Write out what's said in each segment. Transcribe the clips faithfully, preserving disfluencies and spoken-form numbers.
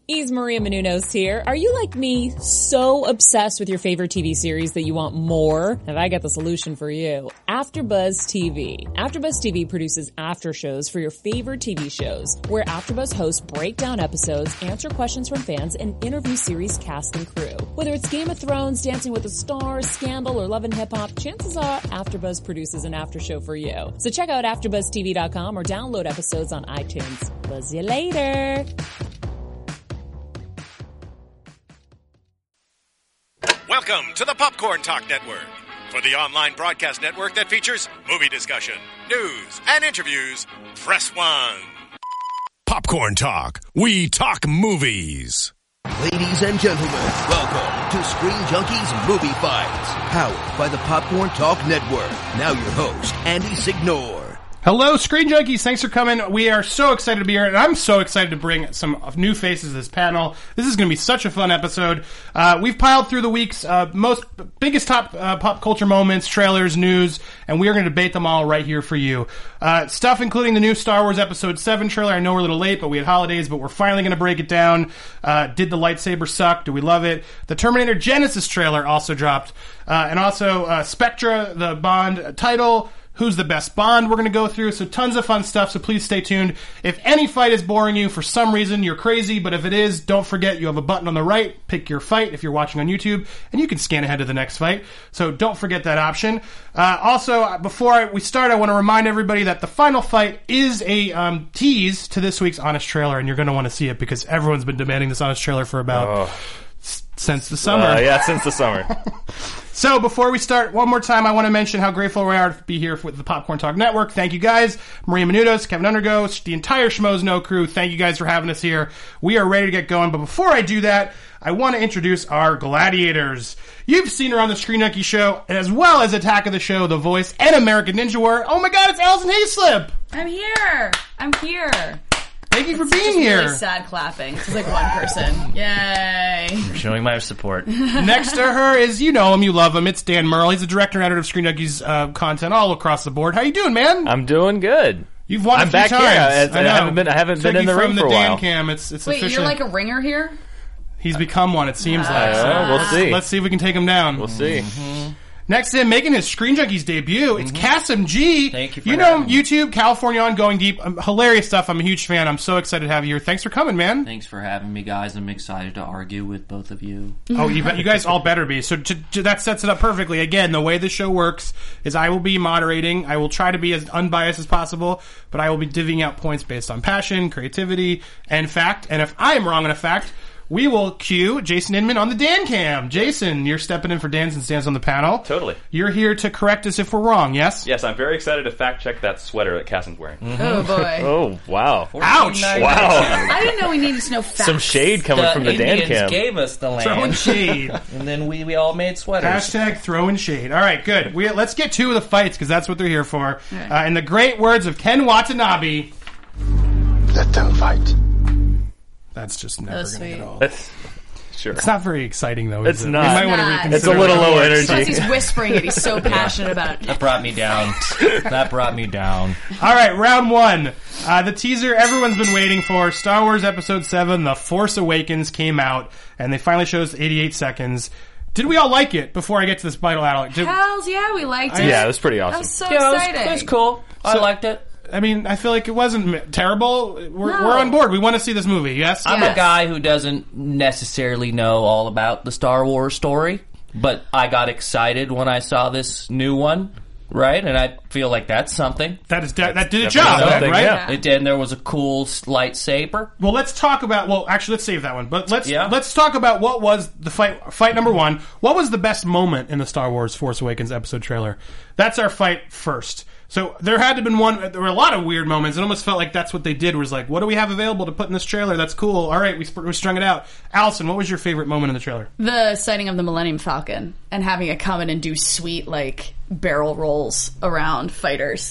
Yves Maria Menounos here. Are you like me, so obsessed with your favorite T V series that you want more? And I got the solution for you. AfterBuzz T V. AfterBuzz T V produces after shows for your favorite T V shows, where AfterBuzz hosts break down episodes, answer questions from fans, and interview series cast and crew. Whether it's Game of Thrones, Dancing with the Stars, Scandal, or Love and Hip Hop, chances are AfterBuzz produces an after show for you. So check out after buzz t v dot com or download episodes on iTunes. Buzz you later. Welcome to the Popcorn Talk Network, for the online broadcast network that features movie discussion, news, and interviews. Press one. Popcorn Talk. We talk movies. Ladies and gentlemen, welcome to Screen Junkies Movie Fights, powered by the Popcorn Talk Network. Now your host, Andy Signore. Hello, Screen Junkies. Thanks for coming. We are so excited to be here, and I'm so excited to bring some new faces to this panel. This is going to be such a fun episode. Uh, we've piled through the week's uh, most biggest top uh, pop culture moments, trailers, news, and we are going to debate them all right here for you. Uh, stuff including the new Star Wars Episode seven trailer. I know we're a little late, but we had holidays, but we're finally going to break it down. Uh, did the lightsaber suck? Do we love it? The Terminator Genesis trailer also dropped. Uh, and also uh, Spectra, the Bond title. Who's the best Bond we're going to go through. So tons of fun stuff, so please stay tuned. If any fight is boring you for some reason, you're crazy, but if it is, don't forget you have a button on the right. Pick your fight if you're watching on YouTube, and you can scan ahead to the next fight. So don't forget that option. Uh, also, before I, we start, I want to remind everybody that the final fight is a um, tease to this week's Honest Trailer, and you're going to want to see it because everyone's been demanding this Honest Trailer for about... Oh. Since the summer. Uh, yeah, since the summer. So, before we start, one more time, I want to mention how grateful we are to be here with the Popcorn Talk Network. Thank you guys. Maria Menounos, Kevin Undergo, the entire Schmoes Know crew. Thank you guys for having us here. We are ready to get going. But before I do that, I want to introduce our gladiators. You've seen her on the Screen Junkie Show, as well as Attack of the Show, The Voice, and American Ninja Warrior. Oh my god, it's Allison Hayslip! I'm here! I'm here! Thank you for it's being just here. Really sad clapping. It's like one person. Yay! I'm showing my support. Next to her is, you know him, you love him. It's Dan Murrell. He's the director and editor of Screen Junkies uh, content all across the board. How you doing, man? I'm doing good. You've won I'm a few back times. here. I, I, I, know. I haven't been. I haven't been in the ring from for the a while. Dan Cam. It's it's Wait, official. you're like a ringer here? He's become one. It seems uh, like. So uh, we'll let's, see. Let's see if we can take him down. We'll see. Mm-hmm. Next to him, making his Screen Junkies debut, it's Kasim G. Thank you for You know having me. YouTube, California on Going Deep. Um, hilarious stuff. I'm a huge fan. I'm so excited to have you here. Thanks for coming, man. Thanks for having me, guys. I'm excited to argue with both of you. Oh, you, you guys all better be. So to, to, that sets it up perfectly. Again, the way the show works is I will be moderating. I will try to be as unbiased as possible, but I will be divvying out points based on passion, creativity, and fact. And if I am wrong on a fact, we will cue Jason Inman on the Dan Cam. Jason, you're stepping in for Dan since Dan's on the panel. Totally. You're here to correct us if we're wrong, yes? Yes, I'm very excited to fact check that sweater that Cassim's wearing. Mm-hmm. Oh, boy. Oh, wow. Ouch! Wow. I didn't know we needed to know facts. Some shade coming the from the Dan Indians Cam. gave us the land, Throwing shade. and then we, we all made sweaters. Hashtag throwing shade. All right, good. We, let's get to the fights, because that's what they're here for. Uh, in the great words of Ken Watanabe, let them fight. That's just never That's going to sweet. get old. That's, sure. It's not very exciting, though, is It's it? not. We might It's want to not. reconsider. It's a little our low words. energy. Plus he's whispering it. He's so passionate about it. That brought me down. That brought me down. All right, round one. Uh, the teaser everyone's been waiting for, Star Wars Episode seven, The Force Awakens, came out, and they finally showed us eighty-eight seconds. Did we all like it before I get to this vital outlook? Did, Hells yeah, we liked it. Yeah, it was pretty That awesome. was so Yeah, it was, exciting. it was cool. I So- liked it. I mean, I feel like it wasn't m- terrible. We're, No. we're on board. We want to see this movie, yes? I'm Yes. a guy who doesn't necessarily know all about the Star Wars story, but I got excited when I saw this new one, right? And I feel like that's something. That is de- that did a definitely job, something, right? yeah. It did, and there was a cool s- lightsaber. Well, let's talk about. Well, actually, let's save that one. But let's Yeah. let's talk about what was the fight. Fight number one. What was the best moment in the Star Wars Force Awakens episode trailer? That's our fight first. So there had to have been one. There were a lot of weird moments. It almost felt like that's what they did. Was like, what do we have available to put in this trailer? That's cool. All right, we, sp- we strung it out. Allison, what was your favorite moment in the trailer? The sighting of the Millennium Falcon and having it come in and do sweet, like, barrel rolls around fighters.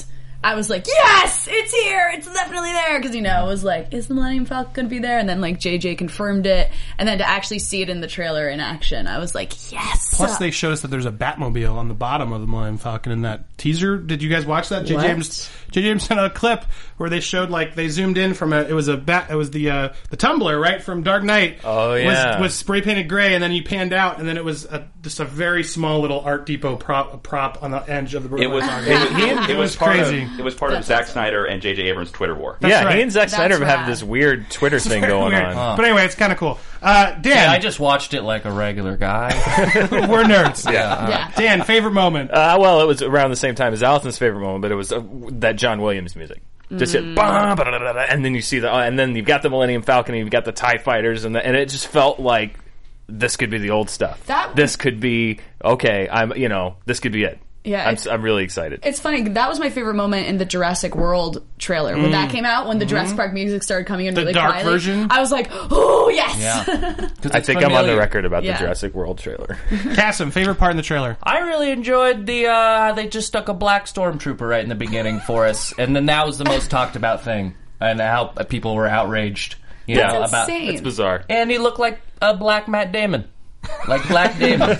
I was like, yes, it's here, it's definitely there, because, you know, it was like, is the Millennium Falcon going to be there? And then, like, J J confirmed it, and then to actually see it in the trailer in action, I was like, yes! Plus, they showed us that there's a Batmobile on the bottom of the Millennium Falcon in that teaser. Did you guys watch that? J. What? James J. James sent out a clip where they showed, like, they zoomed in from a, it was a bat, it was the, uh, the Tumbler, right, from Dark Knight. Oh, yeah. Was, was spray painted gray, and then you panned out, and then it was a, just a very small little Art Depot prop, prop on the edge of the It was Millennium it, Falcon. was- he and- it was was part crazy. of it was part of That's Zack awesome. Snyder and J J Abrams' Twitter war. That's yeah, right. he and Zack That's Snyder have rad. this weird Twitter thing Very going weird. on. But anyway, it's kind of cool. Uh, Dan, Yeah, I just watched it like a regular guy. we're nerds. Yeah. Yeah. Dan, favorite moment? Uh, well, it was around the same time as Allison's favorite moment, but it was uh, that John Williams music. Just hit, bah, bah, da, da, da, da, and then you see the, uh, and then you've got the Millennium Falcon, and you've got the TIE fighters, and the, and it just felt like this could be the old stuff. That- this could be okay. I'm, you know, this could be it. Yeah, I'm, it's- I'm really excited. It's funny, that was my favorite moment in the Jurassic World trailer. When that came out, when the Jurassic Park music started coming in The really dark quietly, version? I was like, oh, yes! Yeah. I think I'm on the record about Yeah. the Jurassic World trailer. Cassim, favorite part in the trailer? I really enjoyed the, uh, they just stuck a black stormtrooper right in the beginning for us, and then that was the most talked about thing, and how people were outraged, you That's know, about, insane. It's bizarre. and he looked like a black Matt Damon. Like Black Damon.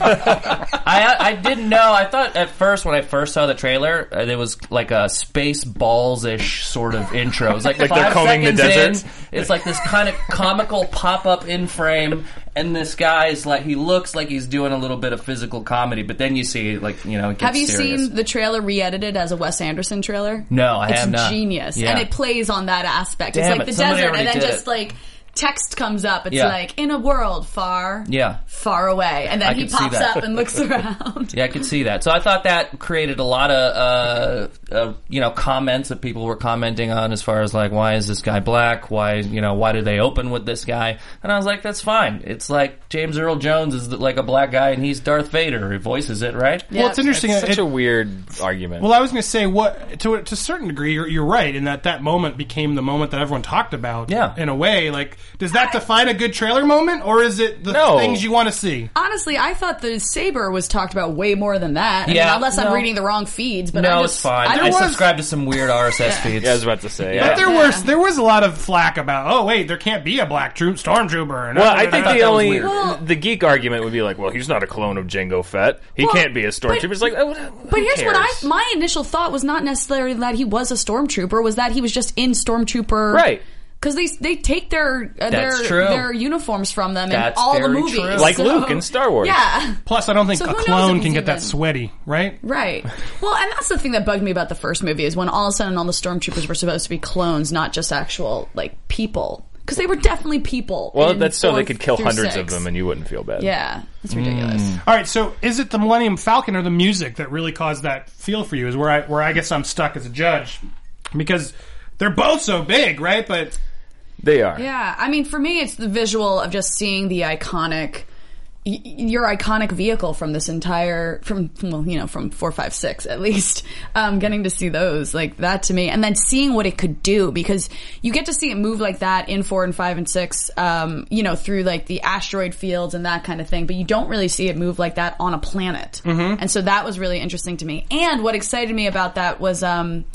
I I didn't know. I thought at first when I first saw the trailer, uh, there was like a space balls ish sort of intro. It was like, Like they're five combing the seconds desert? in, it's like this kind of comical pop up in frame, and this guy's like he looks like he's doing a little bit of physical comedy, but then you see like you know it gets Have you serious. seen the trailer re-edited as a Wes Anderson trailer? No, I it's have not. genius, Yeah. and it plays on that aspect. Damn it's like it, the somebody desert, and already then did just it. like text comes up. It's Yeah. like in a world far, Yeah. far away, and then I he could see pops that. up and looks around. Yeah, I could see that. So I thought that created a lot of, uh, uh, you know, comments that people were commenting on as far as like, why is this guy black? Why, you know, why did they open with this guy? And I was like, that's fine. It's like James Earl Jones is like a black guy and he's Darth Vader. He voices it, right? Well, it's interesting. It's such it- a weird argument. Well, I was going to say, what to to a certain degree, you're, you're right in that that moment became the moment that everyone talked about. Yeah. In a way, like, does that define a good trailer moment, or is it the No. things you want to see? Honestly, I thought the saber was talked about way more than that. I Yeah, mean, unless I'm no. reading the wrong feeds, but no, I just, it's fine. I I, don't was- subscribe to some weird R S S feeds. yeah, I was about to say. But Yeah. there Yeah. was there was a lot of flack about, oh wait, there can't be a black troop stormtrooper. And Well, I think thought the that was only weird. Well- the geek argument would be like, well, he's not a clone of Jango Fett. He Well, can't be a stormtrooper. but- It's like, oh, who But here's what I cares? my initial thought was not necessarily that he was a stormtrooper, was that he was just in stormtrooper. Right. Because they they take their uh, their That's true. their uniforms from them That's in all the very movies, true. Like so- Luke in Star Wars. Yeah, Plus, I don't think So a who knows clone if can he's get that even- sweaty, right? right. Well, and that's the thing that bugged me about the first movie is when all of a sudden all the stormtroopers were supposed to be clones, not just actual like people, because they were definitely people. Well, in that's so they fourth could kill through hundreds six. of them and you wouldn't feel bad. Yeah, it's ridiculous. All right, so is it the Millennium Falcon or the music that really caused that feel for you? Is where I where I guess I'm stuck as a judge, because they're both so big, right? But They are. Yeah, I mean, for me, it's the visual of just seeing the iconic, y- your iconic vehicle from this entire, from, well, you know, from four, five, six at least, um, getting to see those, like that to me, and then seeing what it could do, because you get to see it move like that in four and five and six, um, you know, through like the asteroid fields and that kind of thing, but you don't really see it move like that on a planet. Mm-hmm. And so that was really interesting to me. And what excited me about that was, um,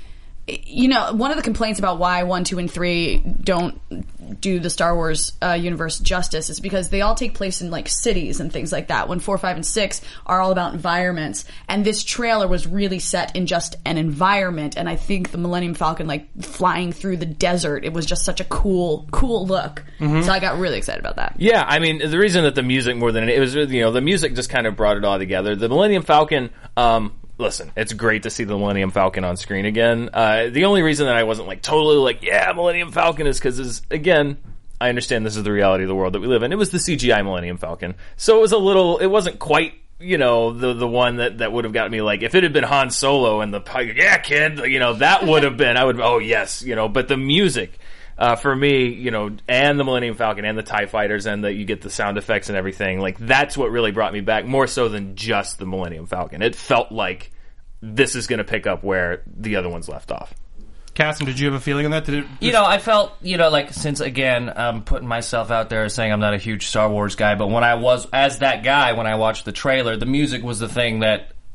you know, one of the complaints about why one, two, and three don't do the Star Wars uh, universe justice is because they all take place in like cities and things like that. When four, five, and six are all about environments, and this trailer was really set in just an environment. And I think the Millennium Falcon, like flying through the desert, it was just such a cool, cool look. Mm-hmm. So I got really excited about that. Yeah, I mean, the reason that the music more than it was, you know, the music just kind of brought it all together. The Millennium Falcon, um, listen, it's great to see the Millennium Falcon on screen again. Uh, the only reason that I wasn't like totally like, yeah, Millennium Falcon is because, is again, I understand this is the reality of the world that we live in. It was the C G I Millennium Falcon, so it was a little, it wasn't quite, you know, the the one that, that would have gotten me like, if it had been Han Solo and the, yeah, kid, you know, that would have been, I would, oh yes, you know, but the music. Uh, for me, you know, and the Millennium Falcon and the TIE Fighters and that you get the sound effects and everything, like, that's what really brought me back, more so than just the Millennium Falcon. It felt like this is going to pick up where the other ones left off. Cassim, did you have a feeling on that? Did it, You know, I felt, you know, like, since, again, I'm putting myself out there saying I'm not a huge Star Wars guy, but when I was, as that guy, when I watched the trailer, the music was the thing that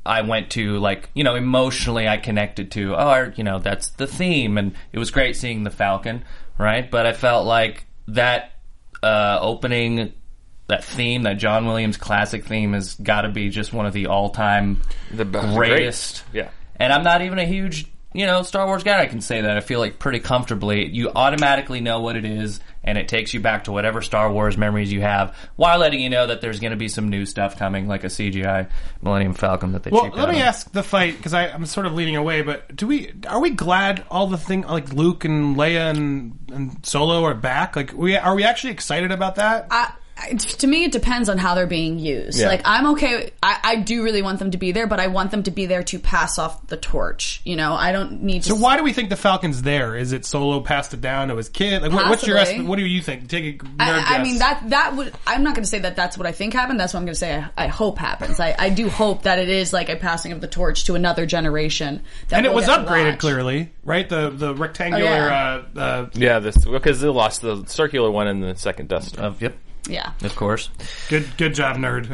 I went to, like, you know, emotionally I connected to, oh, I, you know, that's the theme, and it was great seeing the Falcon, right? But I felt like that uh, opening, that theme, that John Williams classic theme has got to be just one of the all-time the greatest. Great. Yeah. And I'm not even a huge, you know, Star Wars guy. I can say that. I feel like pretty comfortably. You automatically know what it is, and it takes you back to whatever Star Wars memories you have, while letting you know that there's going to be some new stuff coming, like a C G I Millennium Falcon that they Well, cheaped let out me on. ask the fight, because I'm sort of leading away, but do we are we glad all the thing like Luke and Leia and, and Solo are back? Like, we are we actually excited about that? I, I- to me, it depends on how they're being used. Yeah. Like, I'm okay. I, I do really want them to be there, but I want them to be there to pass off the torch. You know, I don't need to. So why do we think the Falcon's there? Is it Solo passed it down to his kid? Like, what, what's your Possibly. estimate? What do you think? Take a nerd I, I guess. mean, that that would. I'm not going to say that that's what I think happened. That's what I'm going to say. I, I hope happens. I, I do hope that it is like a passing of the torch to another generation. That And it we'll was get to upgraded watch. clearly, right? The the rectangular. Oh, yeah. uh, uh, Yeah, this because they lost the circular one in the second Death Star. Uh, yep, Yeah. of course. good good job, nerd.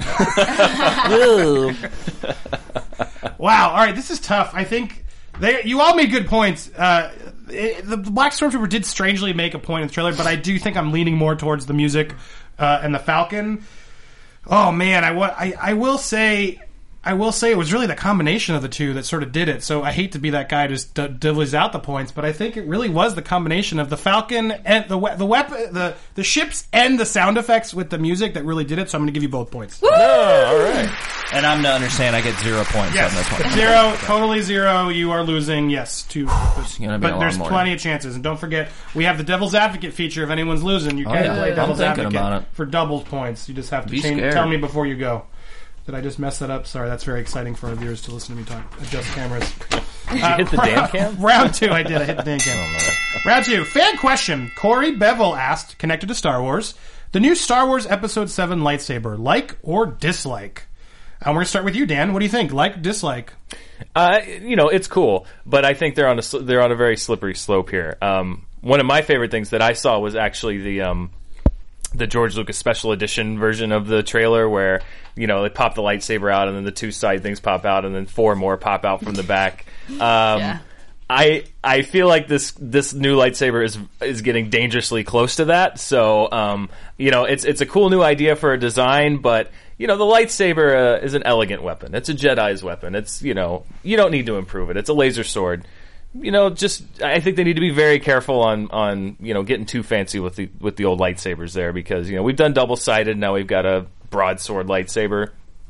Wow. All right, this is tough. I think they you all made good points. Uh, it, the Black Stormtrooper did strangely make a point in the trailer, but I do think I'm leaning more towards the music uh, and the Falcon. Oh man, I, wa- I I will say. I will say it was really the combination of the two that sort of did it. So I hate to be that guy who just d- divvies out the points, but I think it really was the combination of the Falcon and the we- the weapon, the the ships and the sound effects with the music that really did it. So I'm going to give you both points. Oh, all right. And I'm to understand I get zero points on this one. Zero, totally zero. You are losing. Yes, two. But, gonna be a long there's morning. plenty of chances. And don't forget, we have the Devil's Advocate feature. If anyone's losing, you Oh, can yeah. play I'm Devil's thinking Advocate about it. for double points. You just have to Be change, scared. tell me before you go. Did I just mess that up? Sorry, that's very exciting for our viewers to listen to me talk. Adjust cameras. Did you hit the damn cam? Round two, I did. I hit the damn cam. Round two. Fan question. Corey Bevel asked, connected to Star Wars, the new Star Wars Episode seven lightsaber, like or dislike? And we're going to start with you, Dan. What do you think? Like, dislike? Uh, you know, it's cool, but I think they're on a sl- they're on a very slippery slope here. Um, one of my favorite things that I saw was actually the um, the George Lucas special edition version of the trailer, where you know they pop the lightsaber out and then the two side things pop out and then four more pop out from the back. Um, Yeah. I I feel like this this new lightsaber is is getting dangerously close to that. So um, you know, it's it's a cool new idea for a design, but you know, the lightsaber uh, is an elegant weapon. It's a Jedi's weapon. It's, you know, you don't need to improve it. It's a laser sword. You know, just I think they need to be very careful on on you know getting too fancy with the with the old lightsabers there, because you know we've done double sided. Now we've got a broadsword lightsaber.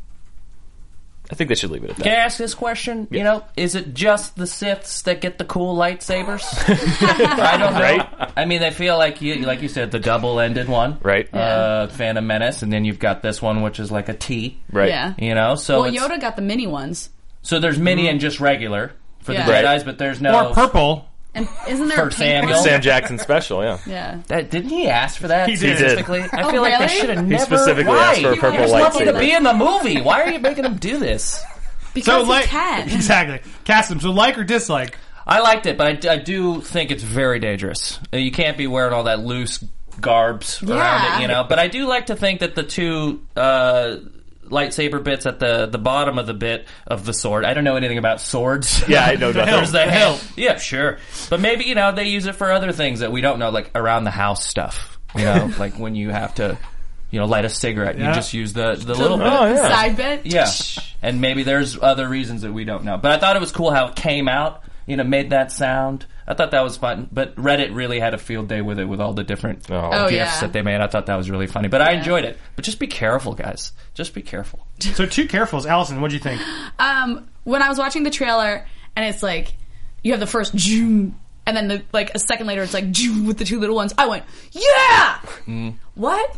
I think they should leave it at that. Can I ask this question? You know, is it just the Siths that get the cool lightsabers? I don't know. Right? I mean, they feel like you, like you said, the double-ended one, Right. Uh, Phantom Menace, and then you've got this one, which is like a T, Right. Yeah. you know. So Well, it's- Yoda got the mini ones. so there's mini and just regular for Yeah. the Right. Jedis, but there's no Or purple. And isn't there For a pink Samuel. one? Sam Jackson special, yeah. Yeah. That, didn't he ask for that He did. specifically? I Oh, feel like they really? should have He never. specifically Why? asked for a purple He was lucky to lightsaber. be in the movie. Why are you making him do this? Because like, he can. exactly. Cast them. So like or dislike? I liked it, but I, d- I do think it's very dangerous. Uh, You can't be wearing all that loose garbs around Yeah. it, you know. But I do like to think that the two uh, lightsaber bits at the, the bottom of the bit of the sword. I don't know anything about swords. Yeah, I know nothing. There's the hilt. Yeah, sure. But maybe, you know, they use it for other things that we don't know, like around the house stuff. You know, like when you have to, you know, light a cigarette, Yeah. you just use the, the little bit. Oh, yeah. Side bit? Yeah, and maybe there's other reasons that we don't know. But I thought it was cool how it came out, you know, made that sound. I thought that was fun. But Reddit really had a field day with it, with all the different Oh. Oh, gifs yeah. that they made. I thought that was really funny. But I enjoyed it. But just be careful, guys. Just be careful. So two carefuls. Allison, what'd you think? Um, when I was watching the trailer, and it's like, you have the first zoom, and then the, like a second later, it's like zoom with the two little ones. I went, yeah! Mm. What?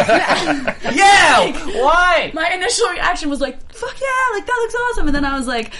Yeah! Why? My initial reaction was like, fuck yeah, like that looks awesome. And then I was like,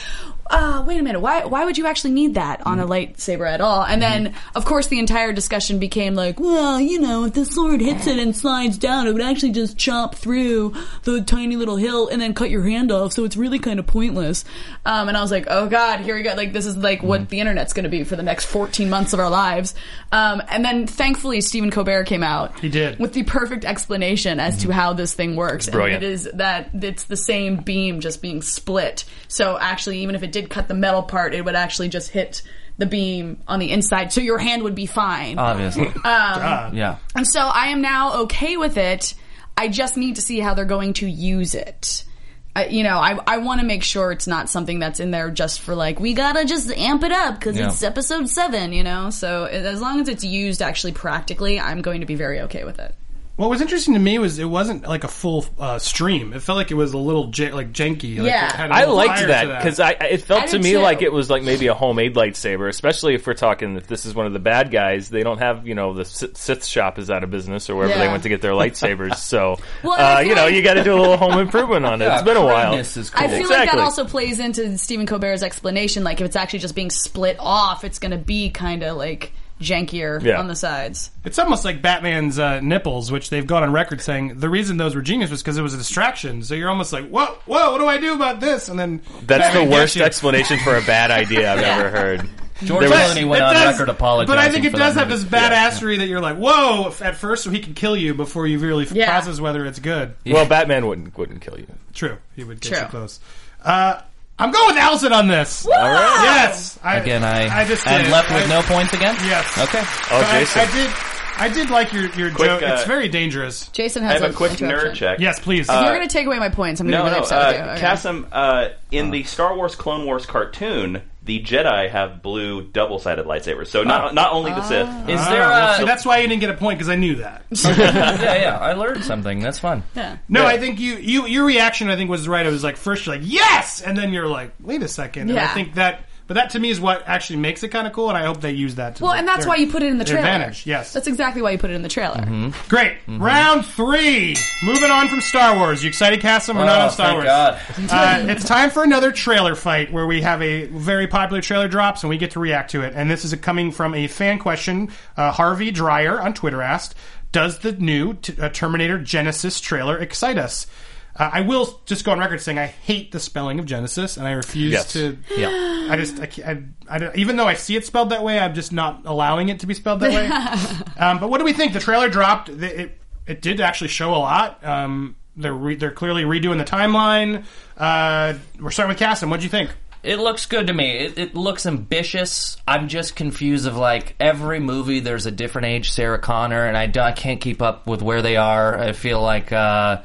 uh, wait a minute, why why would you actually need that on a lightsaber at all? And then, of course, the entire discussion became like, well, you know, if the sword hits it and slides down, it would actually just chop through the tiny little hilt and then cut your hand off, so it's really kind of pointless. Um, and I was like, oh god, here we go. Like, this is like what the internet's going to be for the next fourteen months of our lives. Um, and then, thankfully, Stephen Colbert came out. He did. With the perfect explanation as to how this thing works. Brilliant. And it is that it's the same beam just being split. So actually, even if it did cut the metal part, it would actually just hit the beam on the inside, so your hand would be fine. Obviously. Um, yeah. And so I am now okay with it. I just need to see how they're going to use it. I, you know, I I want to make sure it's not something that's in there just for like, we gotta just amp it up because Yeah. it's episode seven, you know? So as long as it's used actually practically, I'm going to be very okay with it. What was interesting to me was it wasn't like a full uh, stream. It felt like it was a little j- like janky. Like Yeah. it had a I little liked fire that to because I it I felt to did me too. like it was like maybe a homemade lightsaber, especially if we're talking if this is one of the bad guys. They don't have, you know, the Sith Sith shop is out of business or wherever Yeah. they went to get their lightsabers. So Well, and I uh, feel you know like- you got to do a little home improvement on it. Yeah, It's been a while. crudness is cool. I feel like Exactly. that also plays into Stephen Colbert's explanation. Like, if it's actually just being split off, it's going to be kind of like jankier Yeah. on the sides. It's almost like Batman's uh, nipples, which they've gone on record saying the reason those were genius was because it was a distraction. So you're almost like, whoa, whoa, what do I do about this? And then That's Batman the gets worst you. explanation for a bad idea I've ever heard. George There was- Clooney went It on does- record apologizing. But I think it for does that have movie. this badassery that you're like, whoa, at first so he can kill you before you really Yeah. process whether it's good. Well, Batman wouldn't wouldn't kill you. True. He would get True. you close. Uh, I'm going with Allison on this. All right. Yes. I, Again, I, I just am did. left with I- no points again? Yes. Okay. Oh, But I- Jason. I, did. I did like your your Quick, joke. uh, It's very dangerous. Jason I has have a quick interruption. nerd check. Yes, please. If you're going to take away my points, I'm going to No, be really no. upset with you. Uh, Okay. Cassim, uh, in the Star Wars Clone Wars cartoon, the Jedi have blue double-sided lightsabers. So not not only the Sith. Is Ah, there well, a... see, that's why you didn't get a point because I knew that. yeah, yeah, I learned something. That's fun. Yeah. No, Yeah. I think you, you your reaction I think was right. It was like first you're like yes, and then you're like wait a second. And I Yeah. think that, but that to me is what actually makes it kind of cool, and I hope they use that. To Well, and that's their- why you put it in the their trailer. Advantage, yes. That's exactly why you put it in the trailer. Great. Round three. Moving on from Star Wars. You excited, Cassim? We're not Oh, on Star thank Wars. God. Uh, it's time for another trailer fight where we have a very popular trailer drops and we get to react to it. And this is coming from a fan question. Uh, Harvey Dreyer on Twitter asked, does the new t- uh, Terminator Genesis trailer excite us? Uh, I will just go on record saying I hate the spelling of Genesis, and I refuse Yes. to. Yeah. I just, I, can't- I, I don't, even though I see it spelled that way, I'm just not allowing it to be spelled that way. um, but what do we think? The trailer dropped. It, it, it did actually show a lot. Um, they're re, they're clearly redoing the timeline. Uh, we're starting with Cassim. What do you think? It looks good to me. It, it looks ambitious. I'm just confused of like every movie there's a different age Sarah Connor, and I, don't- I can't keep up with where they are. I feel like uh,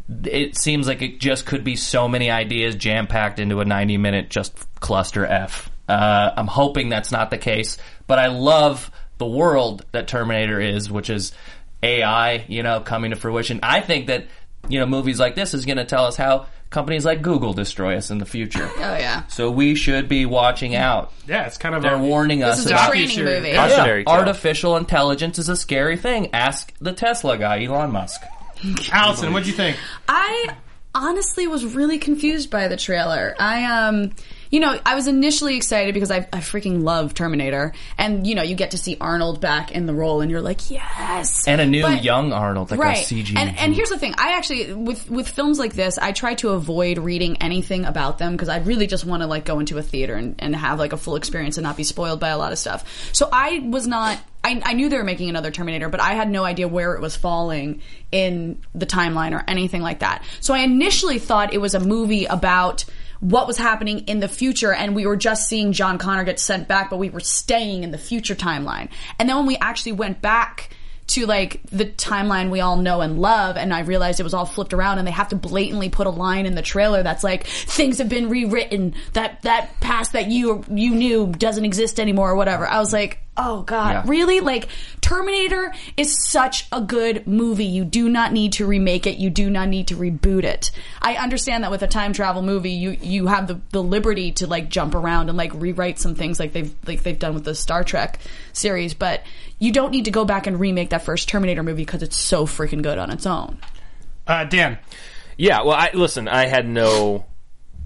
it seems like it just could be so many ideas jam packed into a ninety minute just cluster F. Uh, I'm hoping that's not the case, but I love the world that Terminator is, which is A I, you know, coming to fruition. I think that, you know, movies like this is going to tell us how companies like Google destroy us in the future. Oh, yeah. So we should be watching out. Yeah, it's kind of They're a, warning us This is a about training docu-series. movie. Cautionary tale. artificial intelligence is a scary thing. Ask the Tesla guy, Elon Musk. Allison, what do you think? I honestly was really confused by the trailer. I, um, you know, I was initially excited because I, I freaking love Terminator. And, you know, you get to see Arnold back in the role and you're like, yes. And a new But- young Arnold, like right. a C G. And, and here's the thing. I actually, with, with films like this, I try to avoid reading anything about them because I really just want to, like, go into a theater and, and have, like, a full experience and not be spoiled by a lot of stuff. So I was not... I, I knew they were making another Terminator, but I had no idea where it was falling in the timeline or anything like that. So I initially thought it was a movie about what was happening in the future, and we were just seeing John Connor get sent back, but we were staying in the future timeline. And then when we actually went back to like the timeline we all know and love, and I realized it was all flipped around, and they have to blatantly put a line in the trailer that's like, things have been rewritten, that that past that you you knew doesn't exist anymore or whatever. I was like, oh god, Yeah. really? Like, Terminator is such a good movie. You do not need to remake it. You do not need to reboot it. I understand that with a time travel movie, you you have the, the liberty to like jump around and like rewrite some things like they've like they've done with the Star Trek series, but you don't need to go back and remake that first Terminator movie because it's so freaking good on its own. Uh, Dan. Yeah, well, I listen. I had no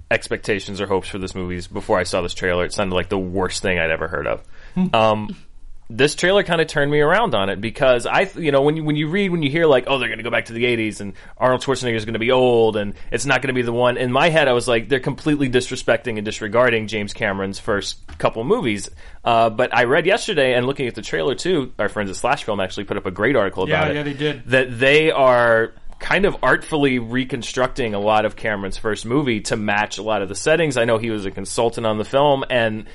expectations or hopes for this movie before I saw this trailer. It sounded like the worst thing I'd ever heard of. um, this trailer kind of turned me around on it because I, you know, when you when you read when you hear like, oh, they're going to go back to the eighties and Arnold Schwarzenegger is going to be old and it's not going to be the one. In my head, I was like, they're completely disrespecting and disregarding James Cameron's first couple movies. Uh, but I read yesterday and looking at the trailer too, our friends at Slash Film actually put up a great article about yeah, it. Yeah, they did. That they are kind of artfully reconstructing a lot of Cameron's first movie to match a lot of the settings. I know he was a consultant on the film, and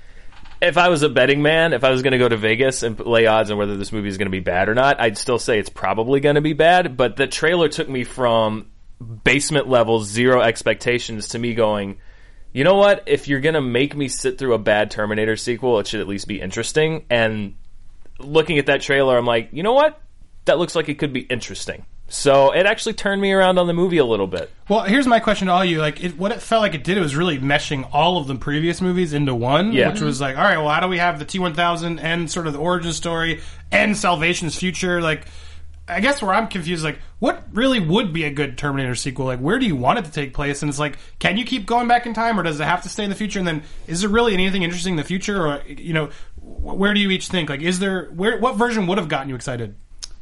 if I was a betting man, if I was going to go to Vegas and lay odds on whether this movie is going to be bad or not, I'd still say it's probably going to be bad. But the trailer took me from basement level, zero expectations, to me going, you know what? If you're going to make me sit through a bad Terminator sequel, it should at least be interesting. And looking at that trailer, I'm like, you know what? That looks like it could be interesting. So it actually turned me around on the movie a little bit. Well, here's my question to all you. Like, it, what it felt like it did, it was really meshing all of the previous movies into one, yeah. which was like, all right, well, how do we have the T one thousand and sort of the origin story and Salvation's future? Like, I guess where I'm confused, like, what really would be a good Terminator sequel? Like, where do you want it to take place? And it's like, can you keep going back in time, or does it have to stay in the future? And then, is there really anything interesting in the future? Or, you know, where do you each think? Like, is there, where, what version would have gotten you excited?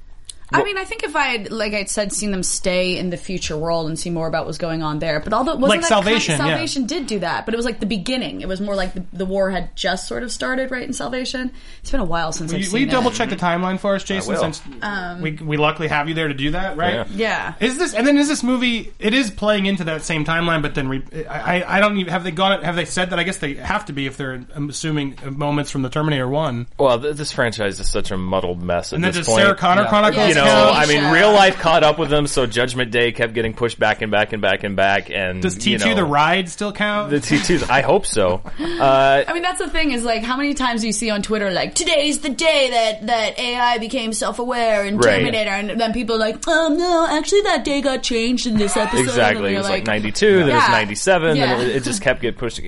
I mean, I think if I had, like I said, seen them stay in the future world and see more about what's going on there. But although wasn't like that Salvation, kind of, Salvation yeah. did do that, but it was like the beginning. It was more like the, the war had just sort of started, right, in Salvation. It's been a while since Will I've you, seen will you it. double check the timeline for us, Jason? will. Since Um, we we luckily have you there to do that, right? Yeah. Yeah. Is this and then is this movie? It is playing into that same timeline, but then re, I I don't even have they gone have they said that? I guess they have to be if they're I'm assuming moments from the Terminator one. Well, th- this franchise is such a muddled mess at And then this does point. Sarah Connor Yeah. Chronicles Yeah, You know, count? I mean, Yeah. real life caught up with them, so Judgment Day kept getting pushed back and back and back and back. And Does T you two know, the ride still count? The T two, I hope so. Uh, I mean, that's the thing is, like, how many times do you see on Twitter, like, today's the day that, that A I became self-aware in Right. Terminator, and then people are like, oh, no, actually that day got changed in this episode. exactly. And It you're was like ninety-two, then it was Yeah. ninety-seven, Yeah. then it, it just kept getting pushed.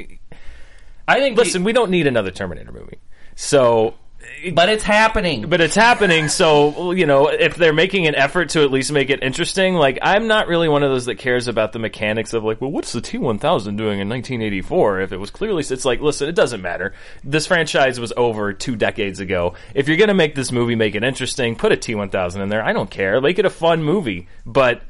I think. Listen, we don't need another Terminator movie. So... but it's happening. But it's happening, so, you know, if they're making an effort to at least make it interesting, like, I'm not really one of those that cares about the mechanics of, like, well, what's the T one thousand doing in nineteen eighty-four? If it was clearly, it's like, listen, it doesn't matter. This franchise was over two decades ago. If you're gonna make this movie, make it interesting, put a T one thousand in there. I don't care. Make it a fun movie. But...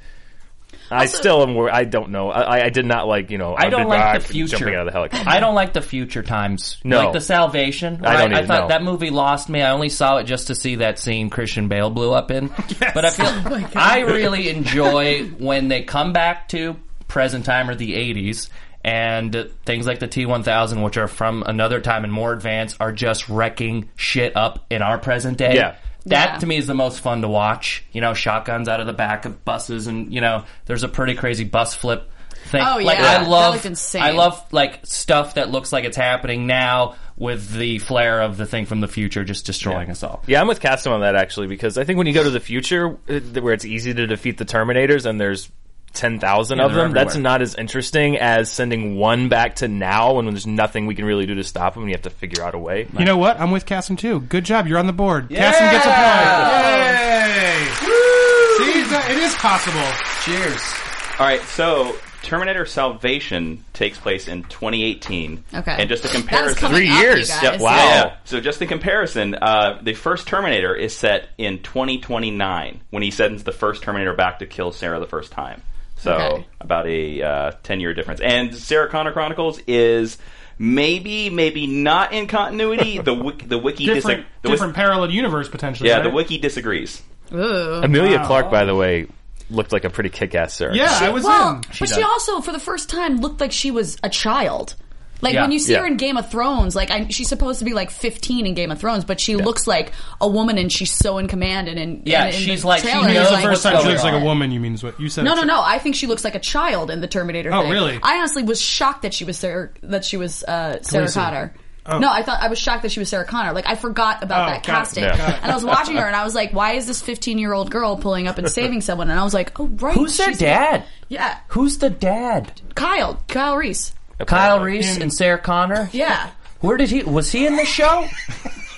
I Also- still am. wor- I don't know. I, I did not like. You know. I don't I've been like back, the future. Jumping out of the helicopter. I don't like the future times. No. Like the Salvation. I don't I even thought know. that movie lost me. I only saw it just to see that scene Christian Bale blew up in. But I feel Oh I really enjoy when they come back to present time or the eighties, and things like the T one thousand, which are from another time and more advanced, are just wrecking shit up in our present day. Yeah. That, Yeah. to me, is the most fun to watch. You know, shotguns out of the back of buses, and, you know, there's a pretty crazy bus flip thing. Oh, Like, yeah. I That love, looked insane. I love, like, stuff that looks like it's happening now with the flair of the thing from the future just destroying us all. Yeah, I'm with Castum on that, actually, because I think when you go to the future, uh, where it's easy to defeat the Terminators, and there's ten thousand Yeah, of they're them, that's everywhere. not as interesting as sending one back to now when there's nothing we can really do to stop them, and you have to figure out a way. You know what? I'm with Cassim too. Good job. You're on the board. Cassim gets a point. Yay! See, that- it is possible. Cheers. All right, so Terminator Salvation takes place in twenty eighteen. Okay. And just a That is comparison. coming Three up, you years. guys. Yep, wow. Yeah, yeah. So just a comparison, uh, the first Terminator is set in twenty twenty-nine when he sends the first Terminator back to kill Sarah the first time. So Okay. about a uh, ten-year difference. And Sarah Connor Chronicles is maybe, maybe not in continuity. The wiki, the wiki Different, disag- the different wis- parallel universe potentially. yeah, right? the wiki disagrees. Ooh. Amelia Wow. Clark, by the way, looked like a pretty kick-ass Sarah. Yeah, I was Well, in. but she also, for the first time, looked like she was a child. Like, Yeah. when you see Yeah. her in Game of Thrones, like, I, she's supposed to be, like, fifteen in Game of Thrones, but she looks like a woman and she's so in command. And in, Yeah, in, in she's the like- she trailer, knows it's the like, first time what's she looks going like a on. woman, you mean is what you said. No, a no, ch- no. I think she looks like a child in the Terminator Oh, thing. really? I honestly was shocked that she was Sarah, that she was uh, Sarah Khaleesi. Connor. Oh. No, I thought I was shocked that she was Sarah Connor. Like, I forgot about Oh, that got it, casting, got it. and I was watching her, and I was like, "Why is this fifteen-year-old girl pulling up and saving someone?" And I was like, "Oh, right, Who's their she's- dad? Yeah, Who's the dad? Kyle, Kyle Reese. Kyle Reese and Sarah Connor? Yeah, Where did he... Was he in the show?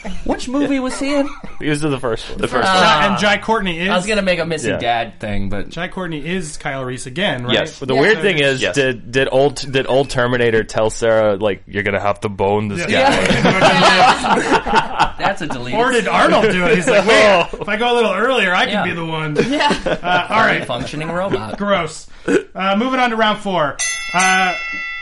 Which movie was he in? He was in the first one. The first Uh, one. and Jai Courtney is. I was gonna make a missing Yeah. dad thing, but Jai Courtney is Kyle Reese again, right? Yes. But the Yeah. weird thing is, Yes. did did old did old Terminator tell Sarah like you're gonna have to bone this guy? that's a delete. Or did Arnold do it? He's like, wait, if I go a little earlier, I can Yeah. be the one. Yeah. Uh, all right. functioning robot. Gross. Uh, moving on to round four. Uh,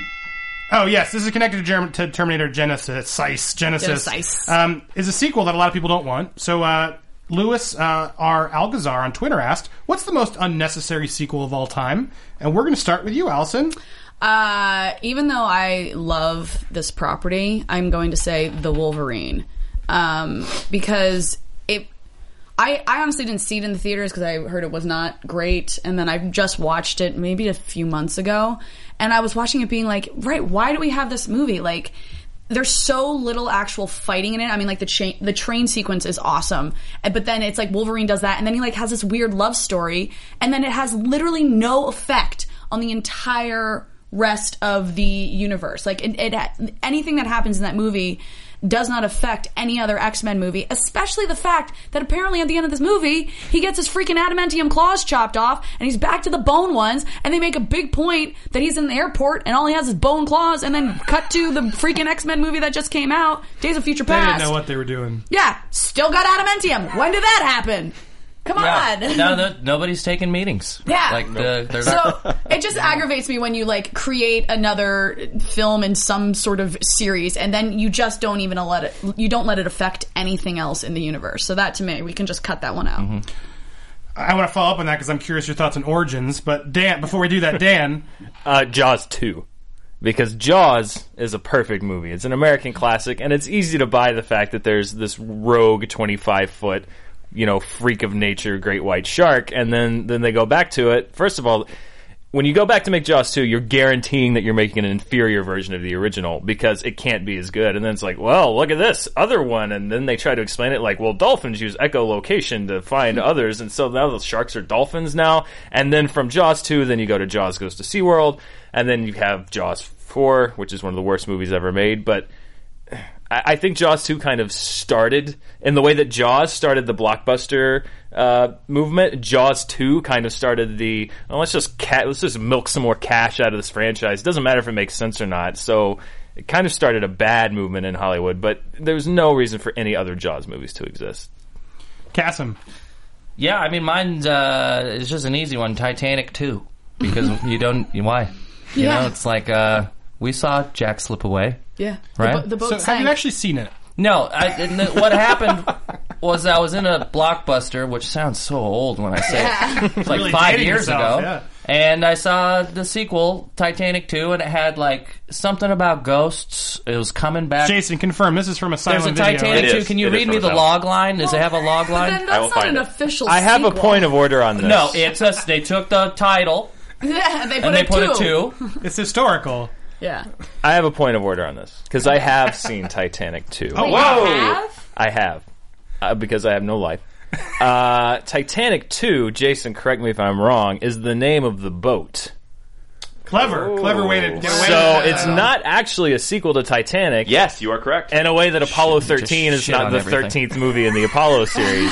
oh, yes, this is connected to, Germ- to Terminator Genesis. Genesis. Genesis. Genesis. Um, is a sequel that a lot of people don't want. So, uh, Lewis uh, R. Algazar on Twitter asked, what's the most unnecessary sequel of all time? And we're going to start with you, Allison. Uh, even though I love this property, I'm going to say The Wolverine. Um, because it, I, I honestly didn't see it in the theaters because I heard it was not great. And then I just watched it maybe a few months ago. And I was watching it being like, right, why do we have this movie? Like, there's so little actual fighting in it. I mean, like the chain, the train sequence is awesome, but then it's like Wolverine does that, and then he like has this weird love story, and then it has literally no effect on the entire rest of the universe. Like it, it anything that happens in that movie does not affect any other X-Men movie, especially the fact that apparently at the end of this movie, he gets his freaking adamantium claws chopped off, and he's back to the bone ones, and they make a big point that he's in the airport, and all he has is bone claws, and then cut to the freaking X-Men movie that just came out, Days of Future They Past. didn't know what they were doing. Yeah, still got adamantium. When did that happen? Come Yeah. on. No, no, nobody's taking meetings. Yeah. Like the, they're not. So it just aggravates me when you like create another film in some sort of series and then you just don't even let it you don't let it affect anything else in the universe. So that to me, we can just cut that one out. Mm-hmm. I want to follow up on that because I'm curious your thoughts on Origins. But Dan, before we do that, Dan, Uh, Jaws two. Because Jaws is a perfect movie. It's an American classic, and it's easy to buy the fact that there's this rogue twenty-five foot, you know, freak of nature, great white shark, and then, then they go back to it. First of all, when you go back to make Jaws two, you're guaranteeing that you're making an inferior version of the original because it can't be as good. And then it's like, well, look at this other one. And then they try to explain it like, well, dolphins use echolocation to find others. And so now the sharks are dolphins now. And then from Jaws two, then you go to Jaws Goes to SeaWorld. And then you have Jaws four, which is one of the worst movies ever made. But I think Jaws two kind of started in the way that Jaws started the blockbuster uh, movement. Jaws two kind of started the oh, let's just ca- let's just milk some more cash out of this franchise. It doesn't matter if it makes sense or not. So it kind of started a bad movement in Hollywood, but there's no reason for any other Jaws movies to exist. Cassim. Yeah, I mean, mine's uh, it's just an easy one. Titanic two, because you don't why? You Yeah. know, it's like uh, we saw Jack slip away. Yeah. Right? The, bo- the boat So have sank. you actually seen it? No, I, and the, what happened was I was in a Blockbuster, which sounds so old when I say it. It's like Really five dating years yourself, ago. yeah. And I saw the sequel, Titanic two, and it had like something about ghosts. It was coming back. Jason, confirm. This is from a There's a silent video. Titanic It two. is. Can you It is read from me a the silent- log line? Does it have a log But line? then I will that's not find an it. official I have a sequel. point of order on this. No, it's a, they took the title Yeah, they put and they it put two. a two. It's historical. Yeah. I have a point of order on this because I have seen Titanic two. Oh, Wait, wow. you have? I have. Uh, because I have no life. Uh, Titanic two, Jason, correct me if I'm wrong, is the name of the boat. Clever. Clever way to get away So with that. it's not actually a sequel to Titanic. Yes, you are correct. In a way that Apollo thirteen is shit not on the everything. thirteenth movie in the Apollo series.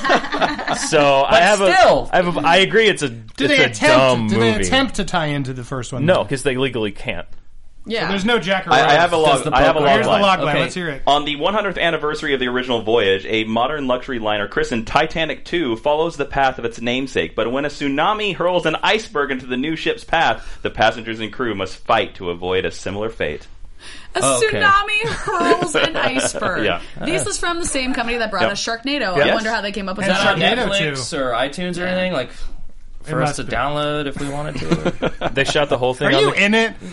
So I have still. a, I have a, I agree it's a, Did it's they a dumb attempt? Did movie. they attempt to tie into the first one? No, because they legally can't. Yeah. There's no Jack or I, I Rose. have a log. the I have a boat- log Here's the line. log line. Okay. Let's hear it. On the one hundredth anniversary of the original voyage, a modern luxury liner christened Titanic two follows the path of its namesake. But when a tsunami hurls an iceberg into the new ship's path, the passengers and crew must fight to avoid a similar fate. A Oh, okay. tsunami hurls an iceberg. Yeah. This is from the same company that brought Yep. us Sharknado. I Yes. wonder how they came up with And Is that that. on Sharknado Netflix too. or iTunes or anything? Like for It us to must be. download if we wanted to? They shot the whole thing. Are on you the, in it?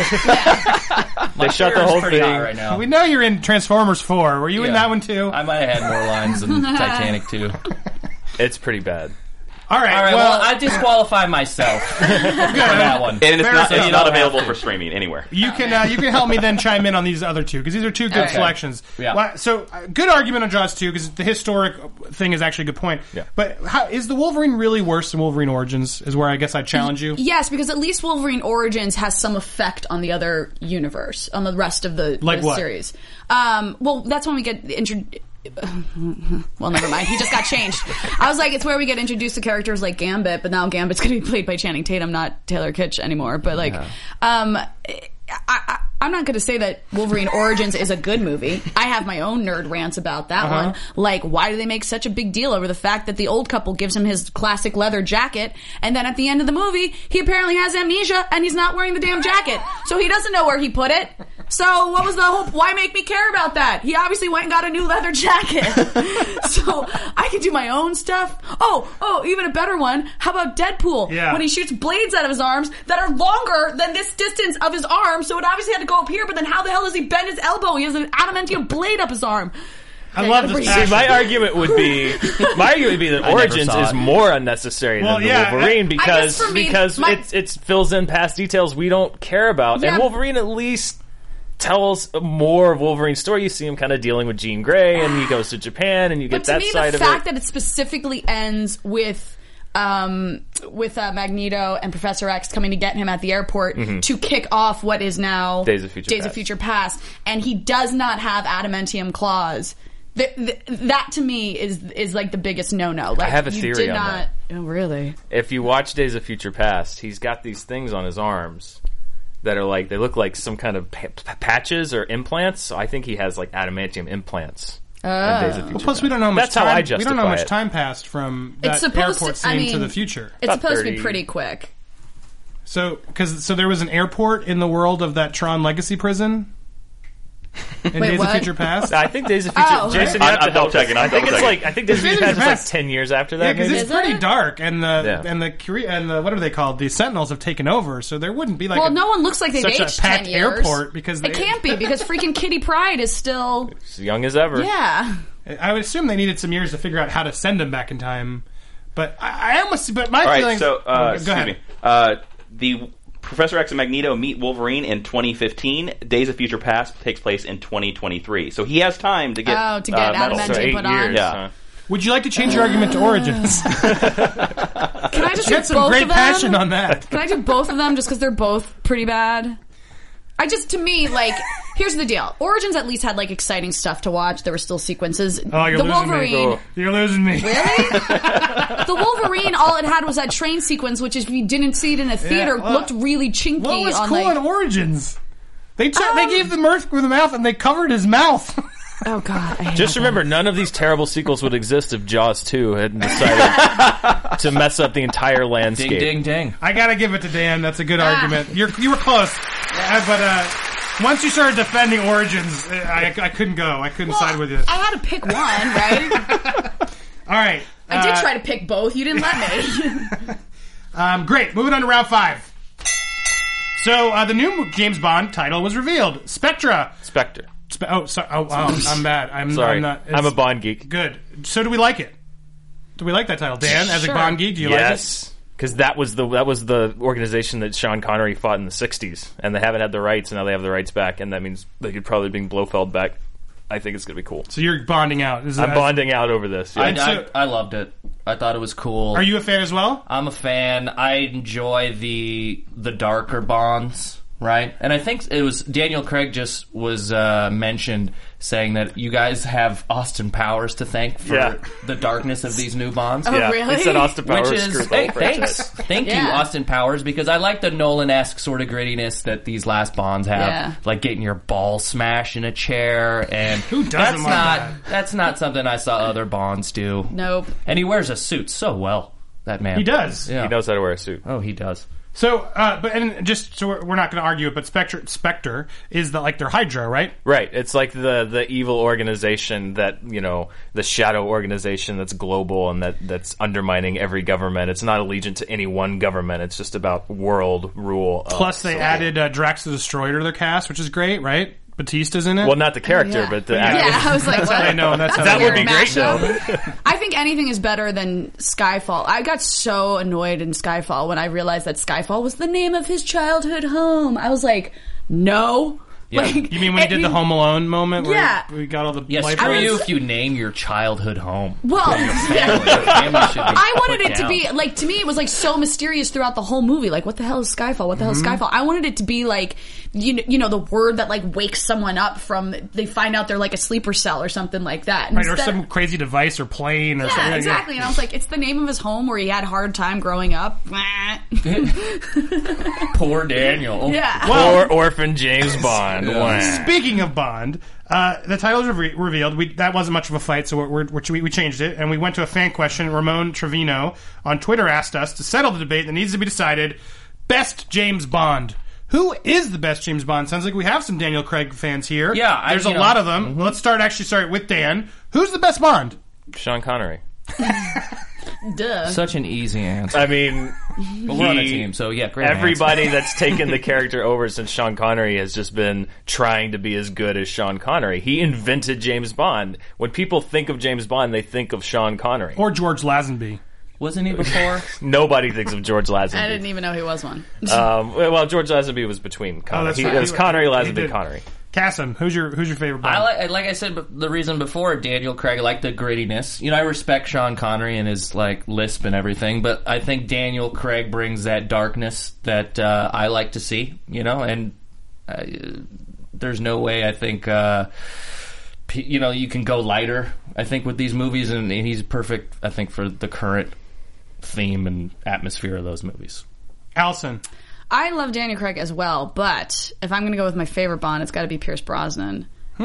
They shot the whole pretty thing. hot right now. We know you're in Transformers four. Were you in Yeah. that one too? I might have had more lines than Titanic two. It's pretty bad. All right. All right. well, Well, I disqualify myself for that one. And it's Fair not, enough. it's You not don't have available to. for streaming anywhere. You can uh, you can help me then chime in on these other two because these are two good Okay. selections. Yeah. Why- So uh, good argument on Jaws two because the historic thing is actually a good point. Yeah. But how, is the Wolverine really worse than Wolverine Origins? Is where I guess I challenge you. Yes, because at least Wolverine Origins has some effect on the other universe, on the rest of the, Like the what? series. Um, well, that's when we get intro- well, never mind. He just got changed. I was like, it's where we get introduced to characters like Gambit, but now Gambit's going to be played by Channing Tatum, not Taylor Kitsch anymore. But like, um, I, I, I'm not going to say that Wolverine Origins is a good movie. I have my own nerd rants about that Uh-huh. one. Like, why do they make such a big deal over the fact that the old couple gives him his classic leather jacket, and then at the end of the movie, he apparently has amnesia and he's not wearing the damn jacket, so he doesn't know where he put it. So what was the whole? Why make me care about that? He obviously went and got a new leather jacket, so I can do my own stuff. Oh, oh, even a better one. How about Deadpool? Yeah. When he shoots blades out of his arms that are longer than this distance of his arm, so it obviously had to go up here. But then how the hell does he bend his elbow? He has an adamantium blade up his arm. I love this. See, passion. my argument would be my argument would be that I never Origins saw is it. more unnecessary Well, than the yeah, Wolverine I- I because guess for me, because my- it it fills in past details we don't care about, Yeah. and Wolverine at least tells more of Wolverine's story. You see him kind of dealing with Jean Grey, and he goes to Japan, and you get But to that me, side the of fact it. that it specifically ends with um, with uh, Magneto and Professor X coming to get him at the airport to kick off what is now Mm-hmm. Days of Future Days Past. of Future Past, and he does not have adamantium claws. Th- th- that to me is is like the biggest no no. Like, I have a you theory did on not, that. Oh, really? If you watch Days of Future Past, he's got these things on his arms that are like they look like some kind of pa- pa- patches or implants. So I think he has like adamantium implants. in Days of Future Well, plus, Past. we don't know how much That's time. how I we justify don't know how much it. time passed from that It's supposed airport to. I scene mean, to the future. It's About supposed to thirty be pretty quick. So, because so there was an airport in the world of that Tron Legacy prison in Wait, Days what? of Future Past. I think Days of Future. Oh. Jason, you I'm- have to I'm double help us. checking, I'm I think double it's checking. like I think Days of Days Future of Past is Future like Past. ten years after Yeah, that. because maybe? it's Is pretty it? dark, and the Yeah. and the Kore- and the what are they called? The Sentinels have taken over, so there wouldn't be like Well, a, no one looks like they've such aged a packed ten years. airport because they, It can't be because freaking Kitty Pryde is still. As young as ever. Yeah. I would assume they needed some years to figure out how to send them back in time. But I, I almost. But my All right, feelings. so oh, uh, go excuse ahead. me. Uh, the Professor X and Magneto meet Wolverine in twenty fifteen. Days of Future Past takes place in twenty twenty-three. So he has time to get Oh, to get uh, medals. adamantium So eight put on. years. Yeah. huh? Would you like to change your argument to Origins? Can I just You do had some both great of them? passion on that. Can I do both of them just because they're both pretty bad? I just, to me, like, here's the deal. Origins at least had, like, exciting stuff to watch. There were still sequences. Oh, you're the losing Wolverine. me. Oh, you're losing me. Really? The Wolverine, all it had was that train sequence, which if you didn't see it in a theater, well, looked really chinky. What was on, cool like, in Origins? They took, Um, they gave the mirth with the mouth and they covered his mouth. Oh, God. I hate Just that. remember, none of these terrible sequels would exist if Jaws two hadn't decided to mess up the entire landscape. Ding, ding, ding. I gotta give it to Dan. That's a good Ah. argument. You're, you were close, uh, but uh, once you started defending Origins, uh, I, I couldn't go. I couldn't Well, side with you. I had to pick one, right? All right. I did uh, try to pick both. You didn't let me. Um, great. Moving on to round five. So uh, the new James Bond title was revealed. Spectra. Spectre. Spe- oh, so, oh, oh, I'm bad. I'm, Sorry, I'm not. I'm a it's- Bond geek. Good. So do we like it? Do we like that title, Dan? As Sure. a Bond geek, do you like it? Yes, because that was the that was the organization that Sean Connery fought in the sixties, and they haven't had the rights, and now they have the rights back, and that means they could probably bring Blofeld back. I think it's gonna be cool. So you're bonding out. Is I'm that- bonding out over this. Yeah. I, And so- I, I loved it. I thought it was cool. Are you a fan as well? I'm a fan. I enjoy the the darker Bonds, right? And I think it was Daniel Craig just was uh, mentioned saying that you guys have Austin Powers to thank for Yeah. the darkness of these new Bonds. Oh, yeah, really? He said Austin Powers Which is, screwed the hey, whole franchise. thanks. Thank you, Yeah. Austin Powers, because I like the Nolan-esque sort of grittiness that these last Bonds have. Yeah. Like getting your ball smashed in a chair, and Who doesn't that's like not that? that's not something I saw other Bonds do. Nope. And he wears a suit so well, that man. He does. Yeah. He knows how to wear a suit. Oh, he does. So, uh, but and just so we're, we're not going to argue it, but Spectre, Spectre is the, like their Hydra, right? Right. It's like the the evil organization that, you know, the shadow organization that's global and that that's undermining every government. It's not allegiant to any one government. It's just about world rule. of- Plus, they added uh, Drax the Destroyer to their cast, which is great, right? Batista's in it. well, not the character, yeah. but the Yeah, actor. I was like, what? I know. That's, how That they would work. be great, mashup. I think anything is better than Skyfall. I got so annoyed in Skyfall when I realized that Skyfall was the name of his childhood home. I was like, no. Yeah. Like, You mean when he did the Home Alone moment where Yeah. we got all the Yeah, life screw rates? you if you name your childhood home. Well, Your family. Your family should be I wanted put it to down. be like, to me it was like so mysterious throughout the whole movie. Like, what the hell is Skyfall? What the hell is Mm-hmm. Skyfall? I wanted it to be like, you know, you know, the word that like wakes someone up from, they find out they're like a sleeper cell or something like that. Right, or Instead- some crazy device or plane or something. yeah, exactly. And I was like, it's the name of his home where he had a hard time growing up. Poor Daniel. Yeah. Or orphan James Bond. Wow. Speaking of Bond, uh, the title's re- revealed. We, that wasn't much of a fight, so we're, we're, we we changed it, and we went to a fan question. Ramon Trevino on Twitter asked us to settle the debate that needs to be decided. Best James Bond. Who is the best James Bond? Sounds like we have some Daniel Craig fans here. Yeah, I- there's a you know- lot of them. Let's start actually start with Dan. Who's the best Bond? Sean Connery. Duh. Such an easy answer. I mean, But we're on a he- team, so yeah, great everybody answer. that's taken the character over since Sean Connery has just been trying to be as good as Sean Connery. He invented James Bond. When people think of James Bond, they think of Sean Connery. Or George Lazenby? Wasn't he before? Nobody thinks of George Lazenby. I didn't even know he was one. Um, well, George Lazenby was between Connery. that's he, right. it was He- Connery, he Lazenby, did. Connery. Cassim, who's your who's your favorite Bond? I like, like I said, but the reason before Daniel Craig, I like the grittiness. You know, I respect Sean Connery and his like lisp and everything, but I think Daniel Craig brings that darkness that uh, I like to see. You know, and uh, there's no way I think uh, p- you know you can go lighter. I think with these movies, and, and he's perfect. I think for the current theme and atmosphere of those movies. Allison. I love Daniel Craig as well, but if I'm going to go with my favorite Bond, it's got to be Pierce Brosnan.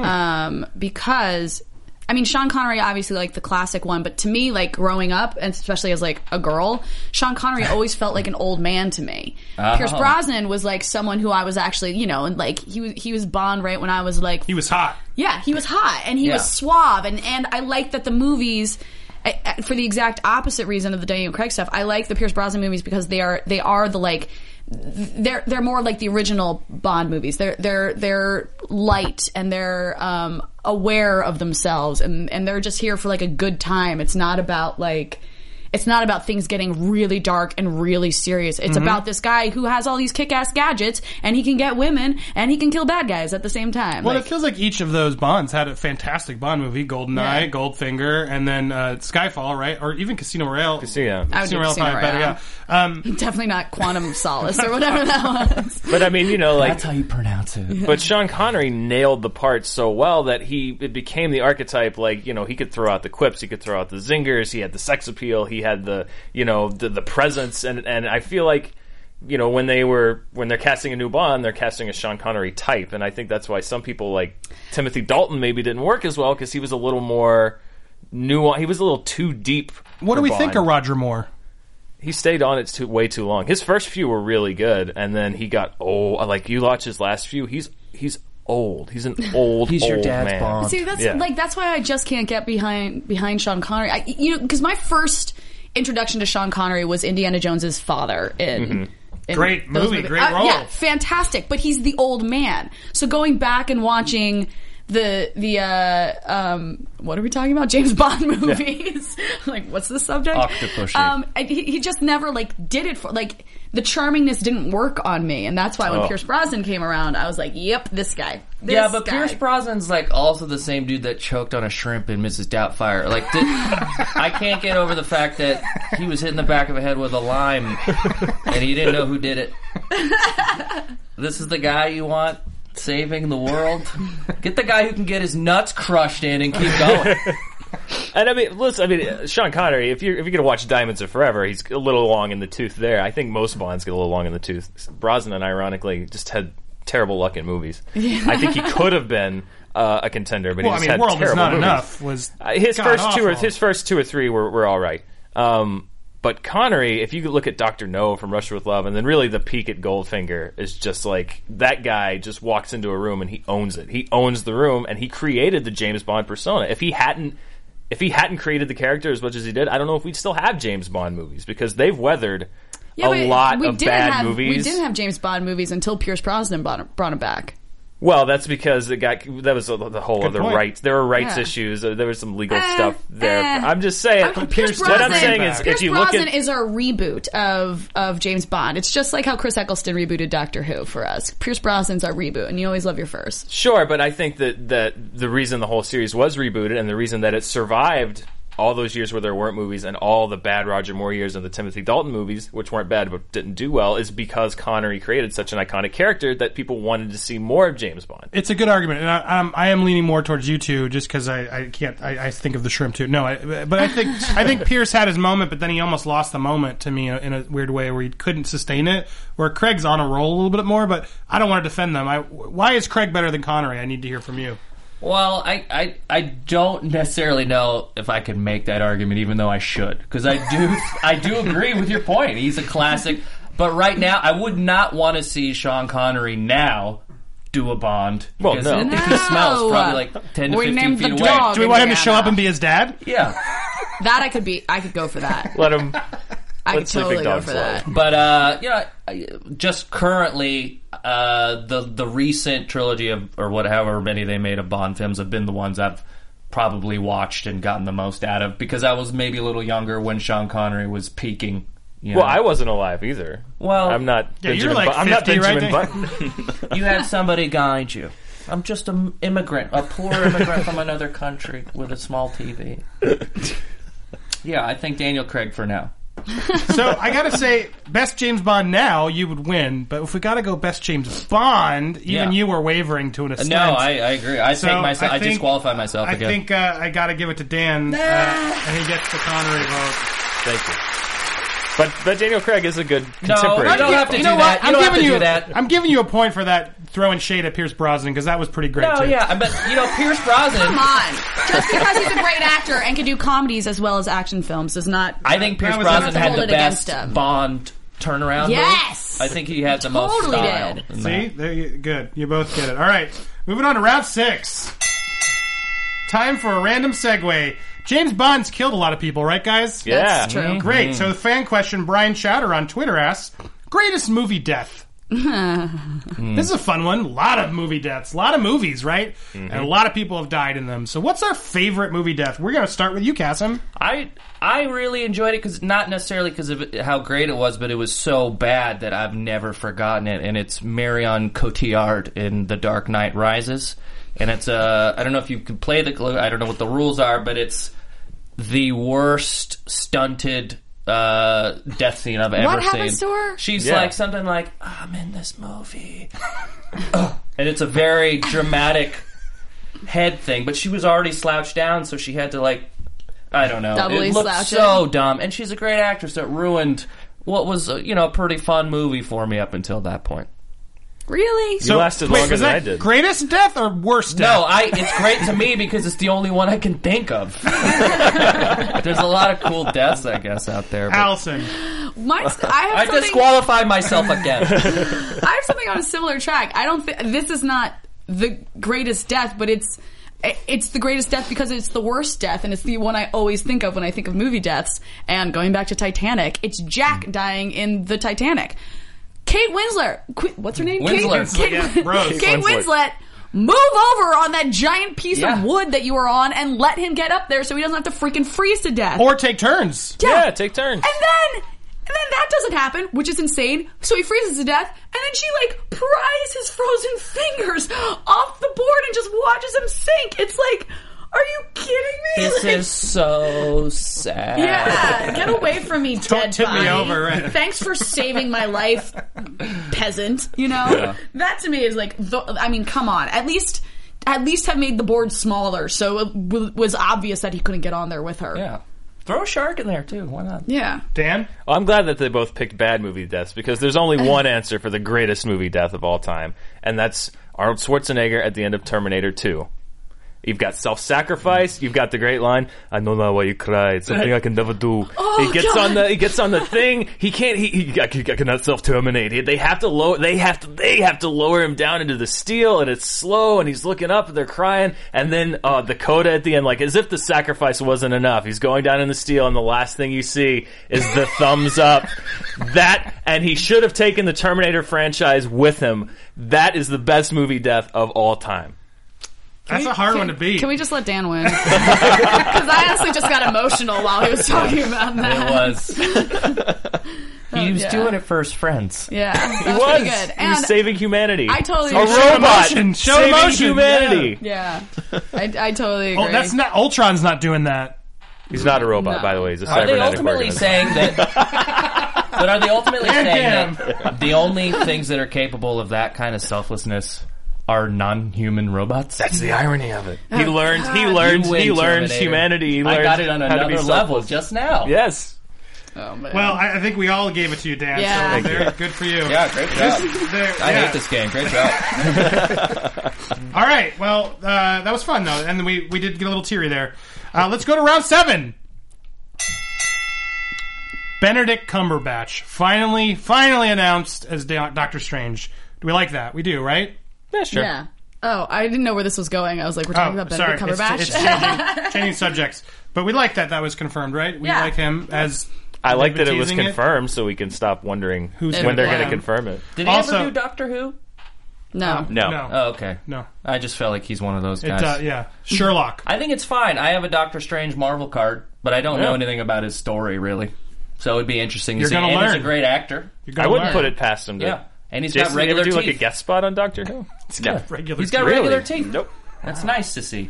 Um, because, I mean, Sean Connery, obviously, like, the classic one, but to me, like, growing up, and especially as, like, a girl, Sean Connery always felt like an old man to me. Oh. Pierce Brosnan was, like, someone who I was actually, you know, and, like, he was, he was Bond right when I was, like... He was hot. Yeah, he was hot, and he Yeah. was suave, and, and I liked that the movies... I- I- For the exact opposite reason of the Daniel Craig stuff, I like the Pierce Brosnan movies because they are they are the like they're they're more like the original Bond movies. They're they're they're light and they're um, aware of themselves and and they're just here for like a good time. It's not about like it's not about things getting really dark and really serious. It's Mm-hmm. about this guy who has all these kick-ass gadgets and he can get women and he can kill bad guys at the same time. Well, Like, it feels like each of those Bonds had a fantastic Bond movie: GoldenEye, Yeah. Goldfinger, and then uh, Skyfall, right? Or even Casino Royale. Casino. I would do Casino Royale, Casino probably better, Royale. yeah. Um, definitely not Quantum of Solace or whatever that was. But I mean, you know, like... That's how you pronounce it. But Sean Connery nailed the part so well that he it became the archetype. Like, you know, he could throw out the quips, he could throw out the zingers, he had the sex appeal, he had the, you know, the, the presence, and and I feel like, you know, when they were when they're casting a new Bond, they're casting a Sean Connery type, and I think that's why some people like Timothy Dalton maybe didn't work as well because he was a little more nuanced. He was a little too deep. what for do we Bond. think of Roger Moore? He stayed on it too, way too long. His first few were really good, and then he got old. Like you watch his last few, he's he's old. He's an old. He's your old dad's man. Bond. See, that's Yeah. like that's why I just can't get behind behind Sean Connery. I, you know, because my first introduction to Sean Connery was Indiana Jones's father in. in Great those movie, movies. great Uh, role. yeah, fantastic. But he's the old man. So going back and watching the the uh, um, what are we talking about? James Bond movies. Like, what's the subject? Octopussy. Um, I, he, he just never like did it for like the charmingness didn't work on me, and that's why when Oh. Pierce Brosnan came around, I was like, "Yep, this guy." This Yeah, but guy. Pierce Brosnan's like also the same dude that choked on a shrimp in Missus Doubtfire. Like, did, I can't get over the fact that he was hit in the back of the head with a lime, and he didn't know who did it. This is the guy you want saving the world? Get the guy who can get his nuts crushed in and keep going. And I mean, listen. I mean, Sean Connery. If you're if you're gonna watch Diamonds Are Forever, he's a little long in the tooth there. I think most Bonds get a little long in the tooth. Brosnan, ironically, just had terrible luck in movies. I think he could have been uh, a contender, but Well, he I just mean, had World Is terrible Not movies. Enough was Uh, his God first two or awful. his first two or three were, were all right. Um, but Connery, if you look at Doctor No from Russia with Love, and then really the peak at Goldfinger is just like that guy just walks into a room and he owns it. He owns the room, and he created the James Bond persona. If he hadn't, if he hadn't created the character as much as he did, I don't know if we'd still have James Bond movies because they've weathered Yeah, a but lot we of didn't bad have, movies. We didn't have James Bond movies until Pierce Brosnan brought, brought him back. Well, that's because it got that was the whole Good other point. rights. There were rights Yeah. issues. Uh, there was some legal Eh, stuff there. eh. I'm just saying. Uh, Pierce what I'm Brosnan- saying is, Pierce if you look Brosnan at is our reboot of of James Bond. It's just like how Chris Eccleston rebooted Doctor Who for us. Pierce Brosnan's our reboot, and you always love your first. Sure, but I think that, that the reason the whole series was rebooted and the reason that it survived all those years where there weren't movies and all the bad Roger Moore years and the Timothy Dalton movies, which weren't bad but didn't do well, is because Connery created such an iconic character that people wanted to see more of James Bond. It's a good argument, and I, I'm, I am leaning more towards you two, just because I, I can't. I, I think of the shrimp too. No, I, but I think I think Pierce had his moment, but then he almost lost the moment to me in a weird way, where he couldn't sustain it. Where Craig's on a roll a little bit more, but I don't want to defend them. I, why is Craig better than Connery? I need to hear from you. Well, I, I, I don't necessarily know if I could make that argument, even though I should, because I do I do agree with your point. He's a classic, but right now I would not want to see Sean Connery now do a Bond. Well, because no. I think he smells probably like ten to We fifteen named feet the away. dog. Do we want him to show up Indiana. and be his dad? Yeah, That I could be. I could go for that. Let him. I Let could sleeping totally go dogs for lie. that. but uh, you know, I- just currently, uh, the the recent trilogy of or whatever many they made of Bond films have been the ones I've probably watched and gotten the most out of, because I was maybe a little younger when Sean Connery was peaking. You know? Well, I wasn't alive either. Well, I'm not. Yeah, you're Benjamin like Bu- I'm not fifty, right, Benjamin Dan? Button. You had somebody guide you. I'm just an immigrant, a poor immigrant from another country with a small T V. Yeah, I think Daniel Craig for now. So I gotta say, best James Bond now, you would win. But if we gotta go best James Bond, even Yeah. you were wavering to an extent. No, I, I agree. I So take myself. I, think- disqualify myself I again. think uh, I gotta give it to Dan, uh, and he gets the Connery vote. Thank you. But but Daniel Craig is a good No, contemporary. I don't have to you do know that. what? You I'm don't have giving to you do that. I'm giving you a point for that throwing shade at Pierce Brosnan, because that was pretty great No, too. yeah, but you know, Pierce Brosnan. Come on. Just because he's a great actor and can do comedies as well as action films does not. I think Pierce That was- Brosnan not to had hold the it against best him. Bond turnaround. Yes! move. I think he had the most Totally style. did. in See, that. there you, good. You both get it. All right, moving on to round six. Time for a random segue. James Bond's killed a lot of people, right, guys? Yeah. That's true. Great. So the fan question, Brian Chowder on Twitter asks, greatest movie death? This is a fun one. A lot of movie deaths. A lot of movies, right? And a lot of people have died in them. So what's our favorite movie death? We're going to start with you, Cassim. I I really enjoyed it because not necessarily because of it, how great it was, but it was so bad that I've never forgotten it. And it's Marion Cotillard in The Dark Knight Rises, and it's uh I don't know if you can play the I don't know what the rules are, but it's the worst stunted uh death scene I've ever What seen. happens to her? She's Yeah. like something like I'm in this movie, and it's a very dramatic head thing. But she was already slouched down, so she had to like. I don't know. Doubly it looked slouch so it. dumb, and she's a great actress that ruined what was uh, you know a pretty fun movie for me up until that point. Really? You lasted wait, longer is than that I did. greatest death or worst death? No, I. It's great to me because it's the only one I can think of. There's a lot of cool deaths, I guess, out there. But Allison. My, I have I something. disqualify myself again. I have something on a similar track. I don't think this is not the greatest death, but it's it's the greatest death because it's the worst death, and it's the one I always think of when I think of movie deaths. And going back to Titanic, it's Jack dying in the Titanic. Kate Winslet, Qu- what's her name? Winslet. Kate, Yeah, Kate, Rose. Kate Winslet. Winslet. Move over on that giant piece Yeah. of wood that you were on and let him get up there so he doesn't have to freaking freeze to death. Or take turns. Yeah, take turns. And then, and then that doesn't happen, which is insane. So he freezes to death, and then she like pries his frozen fingers off the board and just watches him sink. It's like, are you kidding me? This Like, is so sad. yeah, get away from me, dead tip me body. over, right. Thanks for saving my life, peasant. You know, that to me is like, the, I mean, come on. At least, at least have made the board smaller, so it w- was obvious that he couldn't get on there with her. Yeah. Throw a shark in there too. Why not? Yeah. Dan? Well, I'm glad that they both picked bad movie deaths because there's only one answer for the greatest movie death of all time, and that's Arnold Schwarzenegger at the end of Terminator two. You've got self-sacrifice. You've got the great line, "I know now why you cried. It's something I can never do." Oh, he gets God. on the he gets on the thing. He can't. He, he, I cannot self-terminate. They have to lower. They have to. They have to lower him down into the steel, and it's slow. And he's looking up, and they're crying. And then uh, the coda at the end, like as if the sacrifice wasn't enough. He's going down in the steel, and the last thing you see is the thumbs up. That, and he should have taken the Terminator franchise with him. That is the best movie death of all time. That's a hard can, one to beat. Can we just let Dan win? Because I honestly just got emotional while he was talking about that. It was. He was yeah. doing it for his friends. Yeah, that He was, was. pretty good. He was And saving humanity. I totally a agree. Show robot emotion. Show saving emotion. humanity. Yeah, I, I totally agree. Oh, that's not Ultron's not doing that. He's not a robot, No. by the way. He's a Are they cybernetic ultimately organism. saying that? But are they ultimately And saying him. that the only things that are capable of that kind of selflessness are non-human robots? That's the irony of it. He learns. He You learns. win, He learns Terminator. humanity. He learns I got it on how to be another level selfless. just now. Yes. Oh, man. Well, I, I think we all gave it to you, Dan. Yeah. So Thank there, good for you. Yeah, great job. There, I yeah. hate this game. Great job. All right. Well, uh, that was fun though, and then we we did get a little teary there. Uh, let's go to round seven. Benedict Cumberbatch finally, finally announced as Do- Doctor Strange. Do we like that? We do, right? Yeah, sure. Yeah. Oh, I didn't know where this was going. I was like, we're talking about Benedict sorry. Cumberbatch. It's, it's changing, changing subjects, but we like that. That was confirmed, right? We Yeah. like him as. I like they've that been it was teasing confirmed, so we can stop wondering Who's when gonna they're play going to him. confirm it. Did he Also- ever do Doctor Who? no. No. No. Oh, okay. No. I just felt like he's one of those It, guys. uh, yeah. Sherlock. I think it's fine. I have a Doctor Strange Marvel card, but I don't Yeah. know anything about his story, really. So it'd be interesting to You're see. gonna And he's learn. a great actor. You're I gonna wouldn't learn. put it past him. To, Yeah. And he's Jason, got regular you ever do teeth. like a guest spot on Doctor Who? Yeah. Regular. He's got Really? regular teeth. Nope. That's nice to see.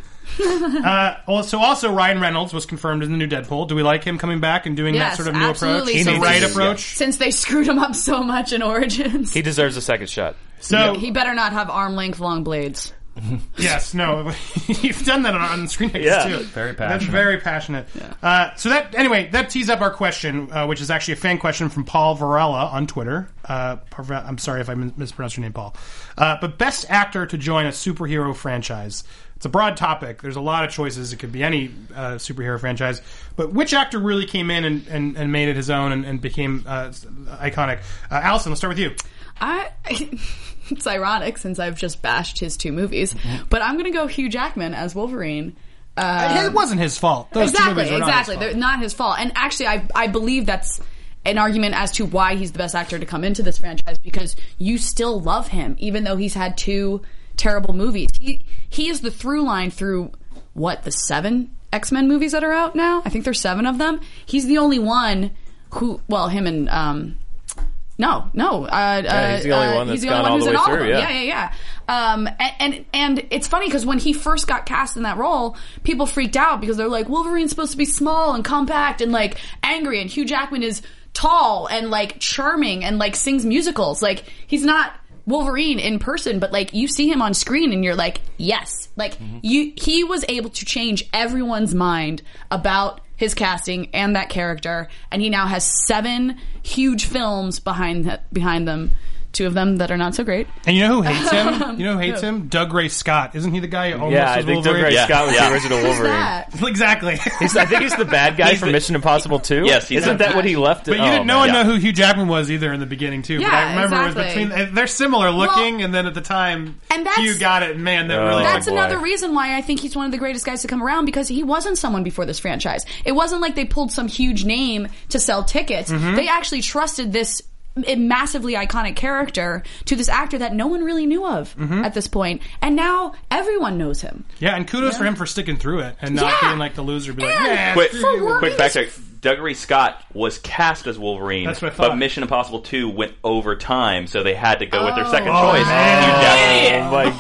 Uh, well, so also Ryan Reynolds was confirmed as the new Deadpool. Do we like him coming back and doing Yes, that sort of new absolutely. approach? The Since right he's- approach. Since they screwed him up so much in Origins. He deserves a second shot. So He better not have arm-length long blades. yes, no, you've done that on, on Screen Actors Yeah. too. Very That's passionate. very passionate. Uh, so that anyway, that tees up our question, uh, which is actually a fan question from Paul Varela on Twitter. Uh, Parve- I'm sorry if I mis- mispronounced your name, Paul. Uh, but best actor to join a superhero franchise. It's a broad topic. There's a lot of choices. It could be any uh, superhero franchise. But which actor really came in and, and, and made it his own and, and became uh, iconic? Uh, Allison, let's start with you. I. It's ironic since I've just bashed his two movies, but I'm going to go Hugh Jackman as Wolverine. Um, it wasn't his fault. Those two exactly, movies were not his exactly. fault. They're not his fault. And actually, I I believe that's an argument as to why he's the best actor to come into this franchise, because you still love him, even though he's had two terrible movies. He he is the through line through, what, the seven X-Men movies that are out now? I think there's seven of them. He's the only one who, well, him and... um No, no. Uh, Yeah, he's the only uh, one he's that's the only gone one all who's the in way all through, of them. yeah. Yeah, yeah, yeah. Um, and, and and it's funny because when he first got cast in that role, people freaked out because they're like, Wolverine's supposed to be small and compact and like angry, and Hugh Jackman is tall and like charming and like sings musicals. Like he's not Wolverine in person, but like you see him on screen and you're like, yes, like you. He was able to change everyone's mind about his casting and that character, and he now has seven huge films behind th- behind them. Two of them that are not so great. And you know who hates him? You know who hates him? Doug Ray Scott. Isn't he the guy who almost Yeah, I was think Doug Wolverine? Ray Yeah. Scott was Yeah. the original Who's Wolverine. that? Exactly. He's, I think he's the bad guy He's from the- Mission Impossible two. Yes, he's Isn't the- that what he left? But you oh, didn't, no man. one Yeah. know who Hugh Jackman was either in the beginning too. but Yeah, I remember it was exactly. between. They're similar looking, Well, and then at the time, and that's- Hugh got it. And man, that Oh. really. That's boy. another reason why I think he's one of the greatest guys to come around, because he wasn't someone before this franchise. It wasn't like they pulled some huge name to sell tickets. Mm-hmm. They actually trusted this a massively iconic character to this actor that no one really knew of Mm-hmm. at this point, and now everyone knows him. Yeah, and kudos for him for sticking through it and not Yeah. being like the loser. Be like, And nah, Quick, for working quick backtrack. Doug Ray Scott was cast as Wolverine, That's what I thought. but Mission Impossible two went over time, so they had to go with their second Oh, choice. man. Hugh Jackman. Oh my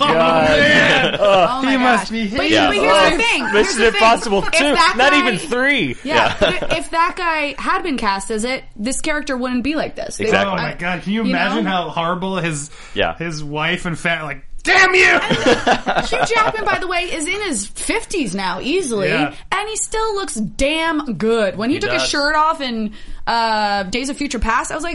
god! Oh my he gosh. must be But, hating. Yeah. but here's the thing. Here's Mission the thing. Impossible If two, that not guy- even three. Yeah, but if that guy had been cast as it, this character wouldn't be like this. They- Exactly. Oh my god! Can you You imagine know? how horrible his Yeah. his wife and fat like? Damn you! Hugh Jackman, by the way, is in his fifties now, easily, Yeah. and he still looks damn good. When he, He took his does. shirt off in uh, Days of Future Past, I was like,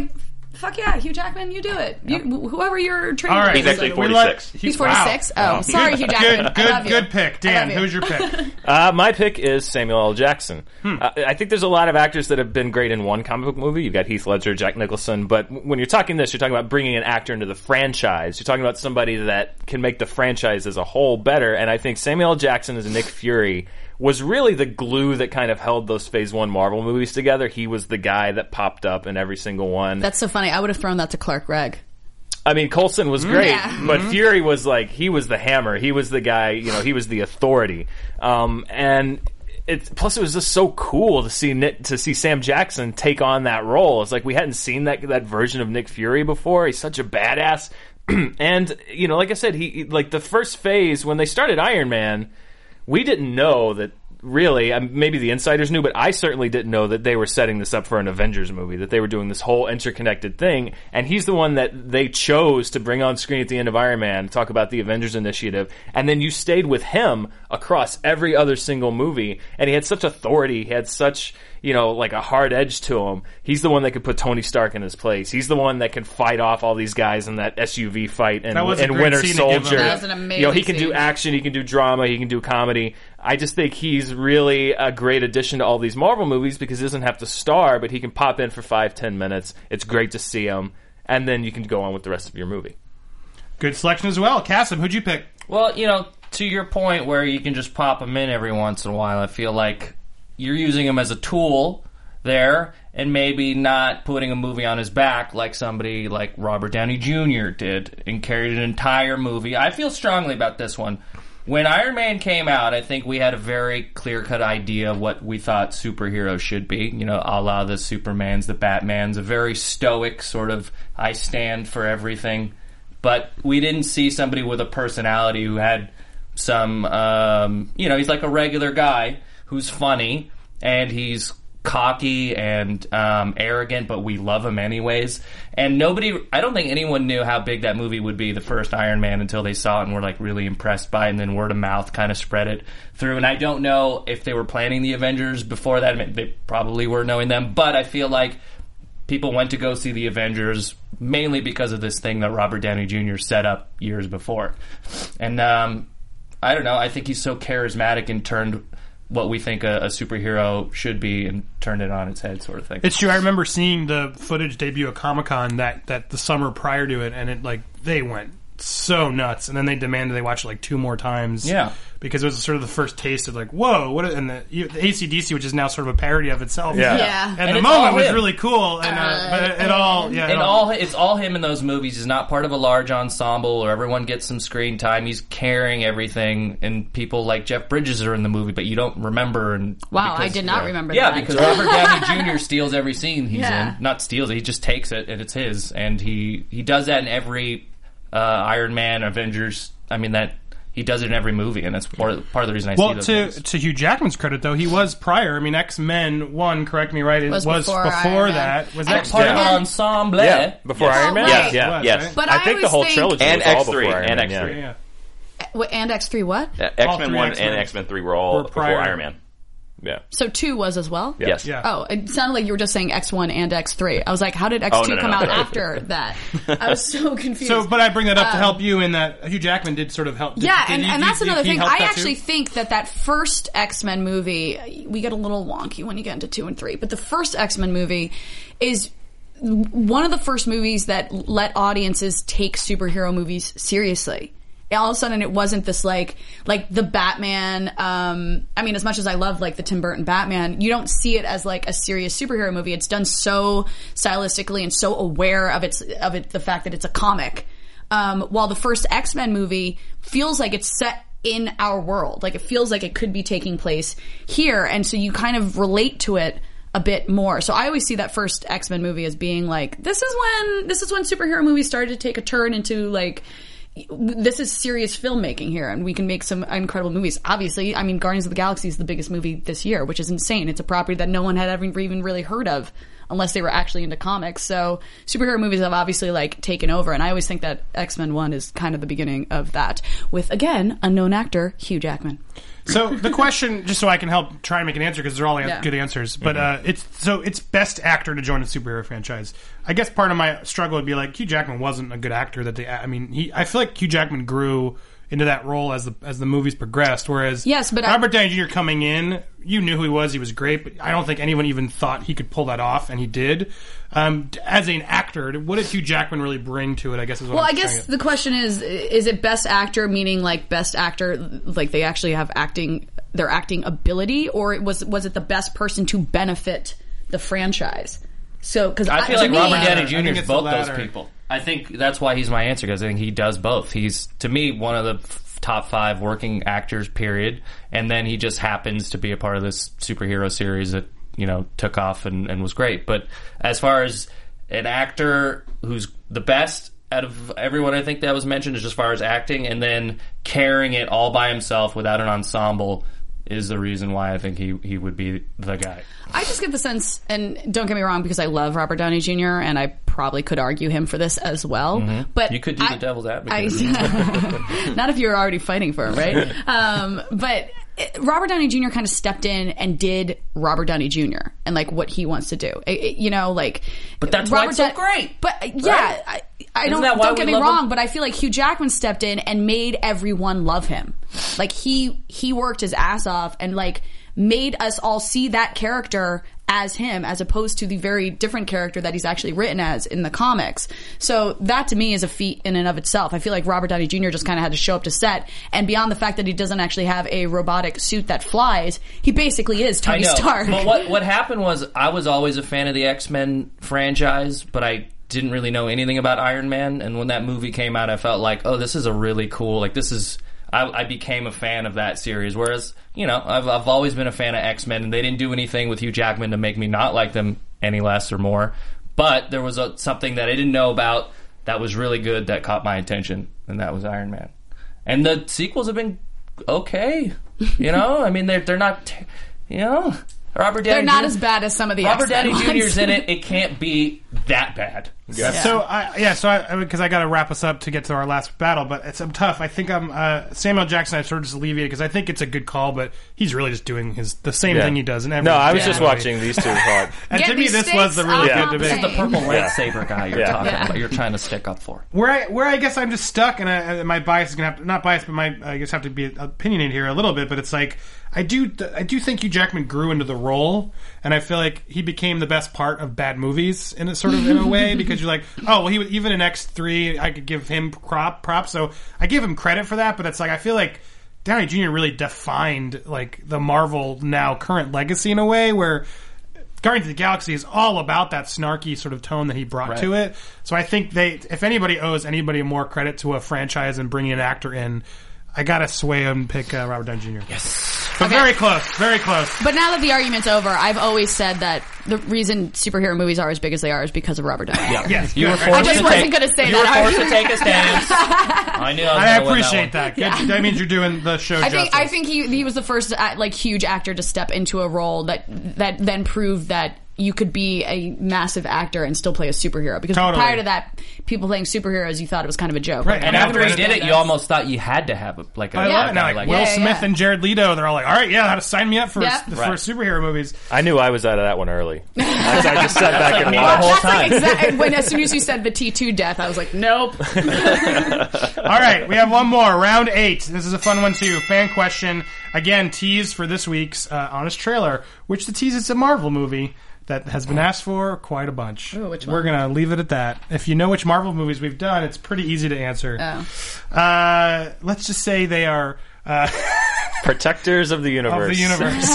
fuck yeah, Hugh Jackman, you do it. You, whoever you're training. All right. He's actually We let- forty-six. He's forty-six. Wow. Oh, sorry, Hugh Jackman. Good, good, I love you. good pick. I Dan, love you. who's your pick? Uh, my pick is Samuel L. Jackson. Uh, I think there's a lot of actors that have been great in one comic book movie. You've got Heath Ledger, Jack Nicholson, but w- when you're talking this, you're talking about bringing an actor into the franchise. You're talking about somebody that can make the franchise as a whole better, and I think Samuel L. Jackson as Nick Fury was really the glue that kind of held those Phase One Marvel movies together. He was the guy that popped up in every single one. That's so funny. I would have thrown that to Clark Gregg. I mean, Coulson was great, Yeah. but Fury was like, he was the hammer. He was the guy, you know, he was the authority. Um, and it, plus it was just so cool to see Nick, to see Sam Jackson take on that role. It's like we hadn't seen that, that version of Nick Fury before. He's such a badass. And, you know, like I said, he, like the first phase, when they started Iron Man, we didn't know that really, um, maybe the insiders knew, but I certainly didn't know that they were setting this up for an Avengers movie, that they were doing this whole interconnected thing, and he's the one that they chose to bring on screen at the end of Iron Man, talk about the Avengers Initiative, and then you stayed with him across every other single movie, and he had such authority, he had such, you know, like a hard edge to him. He's the one that could put Tony Stark in his place. He's the one that can fight off all these guys in that S U V fight and, That was a and great Winter scene to give him. Soldier. That was an amazing You know, he can do scene. action, he can do drama, he can do comedy. I just think he's really a great addition to all these Marvel movies because he doesn't have to star, but he can pop in for five, ten minutes. It's great to see him, and then you can go on with the rest of your movie. Good selection as well. Cassim, who'd you pick? Well, you know, to your point where you can just pop him in every once in a while, I feel like you're using him as a tool there and maybe not putting a movie on his back like somebody like Robert Downey Junior did and carried an entire movie. I feel strongly about this one. When Iron Man came out, I think we had a very clear-cut idea of what we thought superheroes should be. You know, a la the Supermans, the Batmans, a very stoic sort of, I stand for everything. But we didn't see somebody with a personality who had some, um, you know, he's like a regular guy who's funny, and he's cocky and um, arrogant, but we love him anyways. And nobody, I don't think anyone knew how big that movie would be, the first Iron Man, until they saw it and were like really impressed by it, and then word of mouth kind of spread it through. And I don't know if they were planning the Avengers before that. I mean, they probably were, knowing them, but I feel like people went to go see the Avengers mainly because of this thing that Robert Downey Junior set up years before. And um, I don't know, I think he's so charismatic and turned what we think a, a superhero should be and turned it on its head, sort of thing. It's true. I remember seeing the footage debut at Comic-Con that, that the summer prior to it, and it like they went so nuts, and then they demanded they watch it like two more times. Yeah. Because it was sort of the first taste of like, whoa, what? And the, the A C D C, which is now sort of a parody of itself. Yeah. Yeah. And, And the it's moment all was him. really cool, and uh, but it, it all, yeah, it And all, all it's all him in those movies. He's not part of a large ensemble or everyone gets some screen time. He's carrying everything, and people like Jeff Bridges are in the movie, but you don't remember. And Wow, I because- did not remember Yeah, that. because Robert Downey Junior steals every scene he's Yeah. in. Not steals it, he just takes it and it's his. And he he does that in every uh, Iron Man, Avengers. I mean that. He does it in every movie, and that's part of, part of the reason I well, see those to movies. to Hugh Jackman's credit, though, he was prior. I mean, X-Men one, correct me, right? It Was was, before before, Iron Man. that. Was And that Part Yeah. of an ensemble. Yeah, before Iron Man? Yes. Yeah. Was, Yes. right? But I, I think the always whole think- trilogy And was all X three, before Iron and Man, X three. yeah. Yeah. Wait, and X three what? Uh, All X-Men three one X-Men. and X-Men three were all Were before prior. Iron Man. Yeah. So two was as well? Yes. Yeah. Oh, it sounded like you were just saying X one and X three. I was like, how did X two Oh, no, no, come no. out after that? I was so confused. So, but I bring that up to Um, help you in that Hugh Jackman did sort of help. Did, yeah, did and, he- and did- that's did another he thing. help I that actually too? think that that first X-Men movie, we get a little wonky when you get into two and three, but the first X-Men movie is one of the first movies that let audiences take superhero movies seriously. All of a sudden, it wasn't this like like the Batman. Um, I mean, as much as I love like the Tim Burton Batman, you don't see it as like a serious superhero movie. It's done so stylistically and so aware of its of it the fact that it's a comic. Um, while the first X-Men movie feels like it's set in our world, like it feels like it could be taking place here, and so you kind of relate to it a bit more. So I always see that first X-Men movie as being like, this is when this is when superhero movies started to take a turn into like, this is serious filmmaking here, and we can make some incredible movies. Obviously, I mean, Guardians of the Galaxy is the biggest movie this year, which is insane. It's a property that no one had ever even really heard of unless they were actually into comics. So superhero movies have obviously like taken over, and I always think that X-Men one is kind of the beginning of that with, again, unknown actor Hugh Jackman. So the question, just so I can help try and make an answer, because they're all Yeah. good answers, but uh, it's so it's best actor to join a superhero franchise. I guess part of my struggle would be like Hugh Jackman wasn't a good actor that they. I mean, he. I feel like Hugh Jackman grew into that role as the as the movies progressed. Whereas Yes, but I- Robert Downey Junior coming in, you knew who he was. He was great, but I don't think anyone even thought he could pull that off, and he did. Um, as an actor, what did Hugh Jackman really bring to it? I guess is what Well, I'm I guess trying to- the question is: is it best actor, meaning like best actor, like they actually have acting, their acting ability, or it was was it the best person to benefit the franchise? So, because I feel to like me, Robert Downey I think Junior is it's the both those latter. people. I think that's why he's my answer, because I think he does both. He's, to me, one of the f- top five working actors, period. And then he just happens to be a part of this superhero series that, you know, took off and, and was great. But as far as an actor who's the best out of everyone I think that was mentioned, is as far as acting, and then carrying it all by himself without an ensemble, is the reason why I think he, he would be the guy. I just get the sense, and don't get me wrong, because I love Robert Downey Junior, and I probably could argue him for this as well. But You could do I- the devil's I, advocate. not if you're already fighting for him, right? um, but it- Robert Downey Junior kind of stepped in and did Robert Downey Junior and like what he wants to do. It- it- you know, like. But that's why Robert it's so Da- great, But uh, yeah, I, I Isn't don't. that why Don't get we me love wrong, him? but I feel like Hugh Jackman stepped in and made everyone love him. Like he he worked his ass off and like made us all see that character as him, as opposed to the very different character that he's actually written as in the comics. So that to me is a feat in and of itself. I feel like Robert Downey Junior just kind of had to show up to set, and beyond the fact that he doesn't actually have a robotic suit that flies, he basically is Tony I know. Stark. But what what happened was, I was always a fan of the X-Men franchise, but I didn't really know anything about Iron Man. And when that movie came out, I felt like, oh, this is a really cool, like this is. I, I became a fan of that series. Whereas, you know, I've I've always been a fan of X-Men, and they didn't do anything with Hugh Jackman to make me not like them any less or more. But there was a, something that I didn't know about that was really good that caught my attention, and that was Iron Man. And the sequels have been okay. You know, I mean, they're they're not, t- you know, Robert Downey. They're not Junior as bad as some of the Robert X-Men Downey ones. Junior's in it. It can't be that bad. Yeah. So I, yeah, so I because I, got to wrap us up to get to our last battle, but it's I'm tough. I think I'm uh, Samuel Jackson. I sort of just alleviated because I think it's a good call, but he's really just doing his the same Yeah. thing he does in every. No, I was yeah. just watching these two talk. And Get to me, these this was the stakes really up good on debate. the The purple Yeah. lightsaber guy you're Yeah. talking Yeah. about. You're trying to stick up for. Where I where I guess I'm just stuck, and I, my bias is gonna have to, not bias, but my I guess have to be opinionated here a little bit. But it's like I do I do think Hugh Jackman grew into the role, and I feel like he became the best part of bad movies in a sort of in a way because you're like, oh well, he was even in X three, I could give him crop props, so I give him credit for that. But it's like I feel like Downey Junior really defined like the Marvel now current legacy in a way where Guardians of the Galaxy is all about that snarky sort of tone that he brought to it. So I think they, if anybody owes anybody more credit to a franchise and bringing an actor in, I gotta sway him and pick uh, Robert Downey Junior Yes, but Okay. very close, very close. But now that the argument's over, I've always said that the reason superhero movies are as big as they are is because of Robert Downey. Yeah. Yes, You were good. forced I just to wasn't take, going to say you that. were forced to take a stance. I knew I was I gonna win appreciate that. that. Good. That means you're doing the show. I think justice. I think he he was the first uh, like huge actor to step into a role that that then proved that you could be a massive actor and still play a superhero. Because Totally. prior to that, people playing superheroes, you thought it was kind of a joke. Right. Like, And Yeah, after he but- did it, you almost thought you had to have a, like a, I a love it now. guy Like, like Will Yeah, Smith yeah. and Jared Leto, they're all like, "All right, yeah, how to sign me up for Yeah. for Right. superhero movies." I knew I was out of that one early. I, I just sat back like and me the watched. whole That's time. like exactly when as soon as you said the T two death, I was like, nope. All right, we have one more. Round eight. This is a fun one, too. Fan question. Again, tease for this week's uh, Honest Trailer, which the tease is a Marvel movie that has been asked for quite a bunch. Ooh, which We're one? going to leave it at that. If you know which Marvel movies we've done, it's pretty easy to answer. Oh. Uh, let's just say they are uh, Protectors of the of universe. the universe.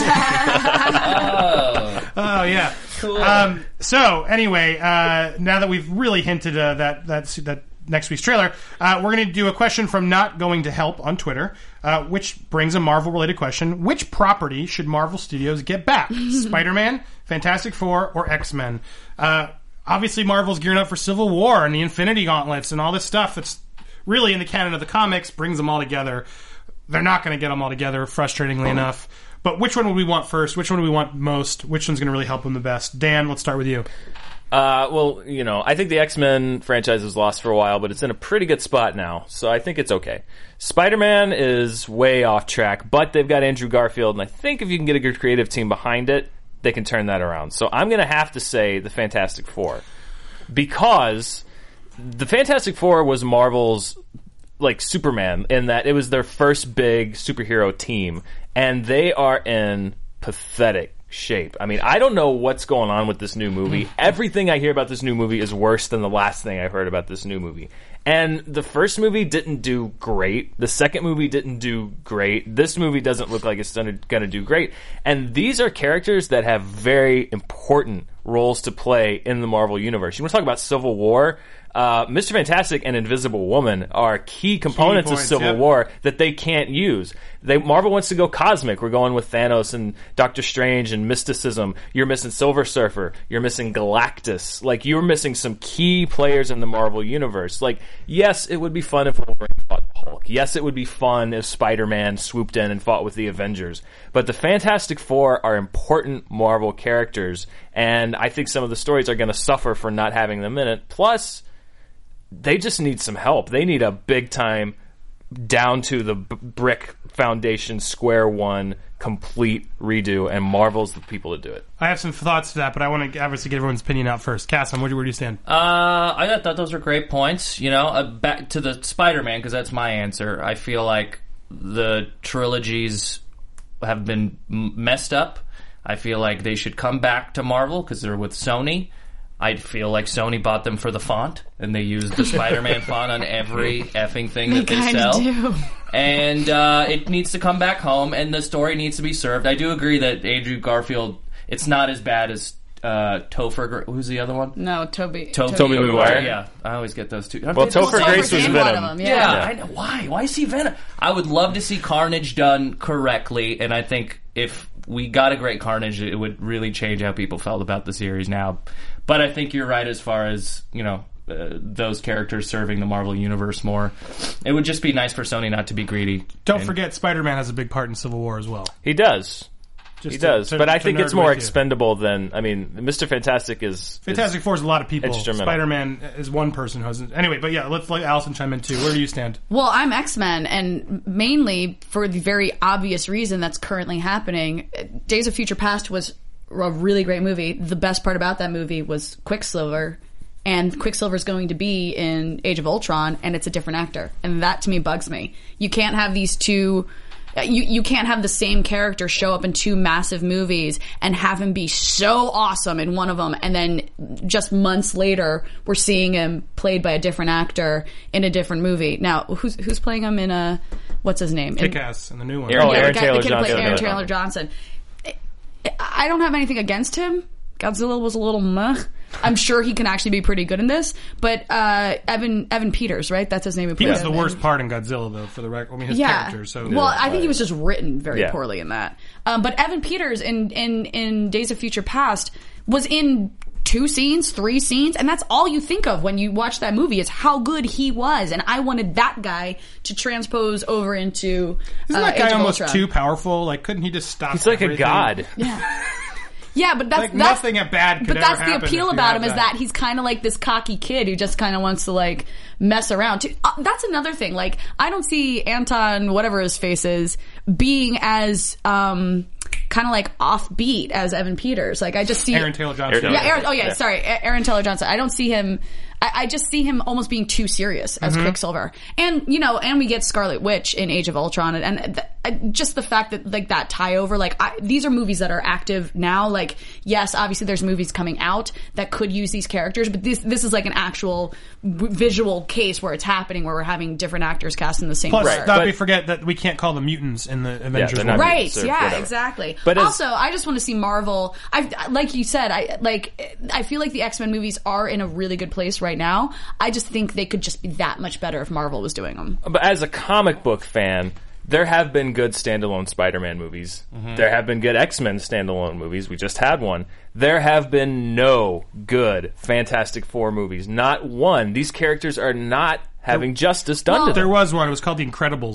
Oh, yeah. Cool. Um, so, anyway, uh, now that we've really hinted uh, that, that, that next week's trailer, uh, we're going to do a question from Not Going to Help on Twitter, uh, which brings a Marvel-related question. Which property should Marvel Studios get back? Spider-Man, Fantastic Four, or X-Men? Uh, obviously, Marvel's gearing up for Civil War and the Infinity Gauntlets and all this stuff that's really in the canon of the comics, brings them all together. They're not going to get them all together, frustratingly enough. But which one would we want first? Which one do we want most? Which one's going to really help them the best? Dan, let's start with you. Uh, well, you know, I think the X-Men franchise was lost for a while, but it's in a pretty good spot now, so I think it's okay. Spider-Man is way off track, but they've got Andrew Garfield, and I think if you can get a good creative team behind it, they can turn that around. So I'm going to have to say the Fantastic Four, because the Fantastic Four was Marvel's, like, Superman, in that it was their first big superhero team, and they are in pathetic shape. I mean, I don't know what's going on with this new movie. Everything I hear about this new movie is worse than the last thing I heard about this new movie. And the first movie didn't do great. The second movie didn't do great. This movie doesn't look like it's going to do great. And these are characters that have very important roles to play in the Marvel Universe. You want to talk about Civil War? Uh, Mister Fantastic and Invisible Woman are key components key points, of Civil yep. War that they can't use. They, Marvel wants to go cosmic. We're going with Thanos and Doctor Strange and mysticism. You're missing Silver Surfer. You're missing Galactus. Like, you're missing some key players in the Marvel Universe. Like, yes, it would be fun if Wolverine fought the Hulk. Yes, it would be fun if Spider-Man swooped in and fought with the Avengers. But the Fantastic Four are important Marvel characters, and I think some of the stories are going to suffer for not having them in it. Plus, they just need some help. They need a big-time, down to the b- brick foundation, square one, complete redo, and Marvel's the people to do it. I have some thoughts to that, but I want to obviously get everyone's opinion out first. Cassim, where do, where do you stand? Uh, I thought those were great points. You know, uh, back to the Spider-Man, because that's my answer. I feel like the trilogies have been m- messed up. I feel like they should come back to Marvel, because they're with Sony. I feel like Sony bought them for the font, and they used the Spider-Man font on every effing thing they that they sell. Do. And uh, it needs to come back home, and the story needs to be served. I do agree that Andrew Garfield, it's not as bad as uh, Topher. Who's the other one? No, Toby. To- Tobey Maguire. Yeah, I always get those two. Well, Topher well, Grace was Venom. Them, yeah, yeah. yeah. I know. Why? Why is he Venom? I would love to see Carnage done correctly, and I think if we got a great Carnage, it would really change how people felt about the series now. But I think you're right as far as, you know, uh, those characters serving the Marvel Universe more. It would just be nice for Sony not to be greedy. Don't and, forget, Spider-Man has a big part in Civil War as well. He does. Just he to, does. to, but I to think nerd it's more with you. expendable than... I mean, Mister Fantastic is... Fantastic is Four is a lot of people. instrumental. Spider-Man is one person who hasn't... Anyway, but yeah, let's let Allison chime in too. Where do you stand? Well, I'm X-Men, and mainly for the very obvious reason that's currently happening. Days of Future Past was a really great movie. The best part about that movie was Quicksilver, and Quicksilver's going to be in Age of Ultron, and it's a different actor, and that to me bugs me. You can't have these two... You you can't have the same character show up in two massive movies and have him be so awesome in one of them, and then just months later we're seeing him played by a different actor in a different movie. Now, who's who's playing him in a... What's his name? Kick-Ass in the new one. Aaron, Oh, yeah, Aaron the guy, Taylor the kid who Johnson. played Aaron Taylor Johnson. I don't have anything against him. Godzilla was a little meh. I'm sure he can actually be pretty good in this. But uh, Evan Evan Peters, right? That's his name. He was the worst part in Godzilla, though, for the record. I mean, his yeah. character. So well, I think he was just written very Yeah. poorly in that. Um, but Evan Peters in, in in Days of Future Past was in two scenes, three scenes, and that's all you think of when you watch that movie is how good he was. And I wanted that guy to transpose over into Isn't uh, that guy Age of almost Ultron. too powerful? Like, couldn't he just stop? He's like everything? a god. Yeah. Yeah, but that's, Like, that's nothing bad could But ever that's the happen appeal if you about have him is that. that he's kind of like this cocky kid who just kind of wants to like mess around. Too. Uh, that's another thing. Like, I don't see Anton, whatever his face is, being as um, kind of like offbeat as Evan Peters. Like, I just see Aaron Taylor Johnson. Aaron Yeah, Taylor. Aaron, oh yeah, Yeah. sorry, A- Aaron Taylor Johnson. I don't see him. I, I just see him almost being too serious as Mm-hmm. Quicksilver, and you know, and we get Scarlet Witch in Age of Ultron, and, and th- uh, just the fact that like that tie over. Like, I, these are movies that are active now. Like, yes, obviously there's movies coming out that could use these characters, but this this is like an actual w- visual case where it's happening, where we're having different actors cast in the same Plus, part. not But- we forget that we can't call them mutants in the Avengers. they're not movie. Right, mutants or yeah, whatever. exactly. But as- also, I just want to see Marvel. I like you said, I like. I feel like the X-Men movies are in a really good place right now. I just think they could just be that much better if Marvel was doing them. But as a comic book fan, there have been good standalone Spider-Man movies. Mm-hmm. There have been good X-Men standalone movies. We just had one. There have been no good Fantastic Four movies. Not one. These characters are not having justice done Well, to them. There was one. It was called The Incredibles.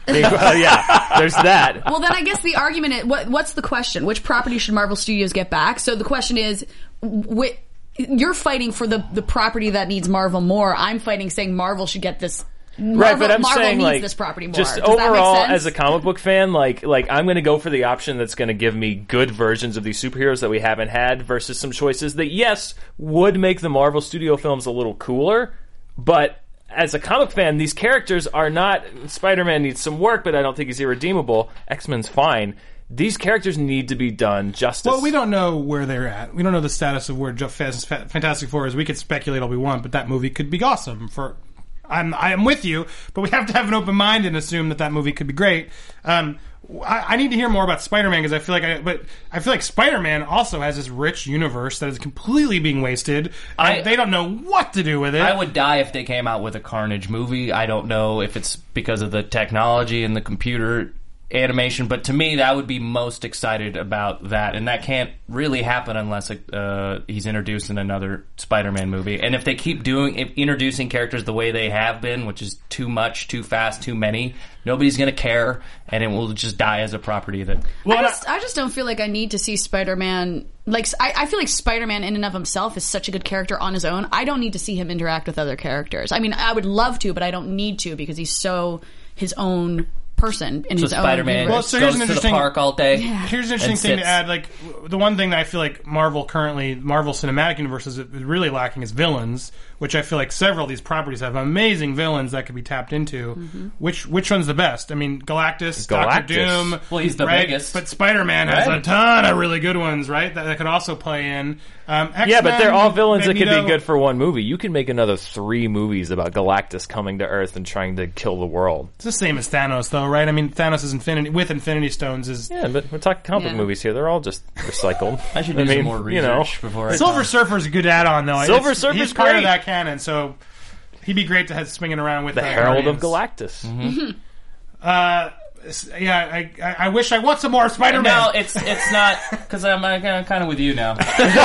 Well, yeah, there's that. Well, then I guess the argument is, what, what's the question? Which property should Marvel Studios get back? So the question is, wh- you're fighting for the, the property that needs Marvel more. I'm fighting saying Marvel should get this. Marvel, right, but I'm Marvel saying needs like this property more. just Does that make overall, sense? as a comic book fan, like like I'm going to go for the option that's going to give me good versions of these superheroes that we haven't had, versus some choices that yes would make the Marvel Studio films a little cooler, but as a comic fan, these characters are not. Spider-Man needs some work, but I don't think he's irredeemable. X-Men's fine. These characters need to be done justice. Well, we don't know where they're at. We don't know the status of where Fantastic Four is. We could speculate all we want, but that movie could be awesome. For I'm I'm with you, but we have to have an open mind and assume that that movie could be great. Um, I, I need to hear more about Spider-Man because I feel like I, but I feel like Spider-Man also has this rich universe that is completely being wasted. I, they don't know what to do with it. I would die if they came out with a Carnage movie. I don't know if it's because of the technology and the computer animation, but to me that would be most excited about that, and that can't really happen unless uh, he's introduced in another Spider-Man movie. And if they keep doing if introducing characters the way they have been, which is too much, too fast, too many, nobody's going to care, and it will just die as a property. That well, I just, I just don't feel like I need to see Spider-Man. Like I, I feel like Spider-Man in and of himself is such a good character on his own. I don't need to see him interact with other characters. I mean, I would love to, but I don't need to because he's so his own person in so his Spider-Man own well, so here's goes an to the interesting park all day. Yeah. Here's an interesting thing to add. Like the one thing that I feel like Marvel currently, Marvel Cinematic Universe is really lacking is villains, which I feel like several of these properties have amazing villains that could be tapped into. Mm-hmm. Which which one's the best? I mean, Galactus, Galactus. Doctor Doom. Well, he's the right? biggest. But Spider-Man has Right. a ton of really good ones, right? That, that could also play in. Um, X-Men, yeah, but they're all villains that Magneto. could be good for one movie. You can make another three movies about Galactus coming to Earth and trying to kill the world. It's the same as Thanos, though, right? I mean, Thanos is Infinity with Infinity Stones is. Yeah, but we're talking comic book Yeah. movies here. They're all just recycled. I should do I mean, some more research you know, before I Silver Surfer's a good add-on, though. Silver It's- Surfer's he's part great. of that canon, so he'd be great to have swinging around with the uh, Herald of Guardians. Galactus. Mm-hmm. Uh, yeah, I, I, I wish I want some more Spider-Man. No, it's it's not because I'm uh, kind of with you now.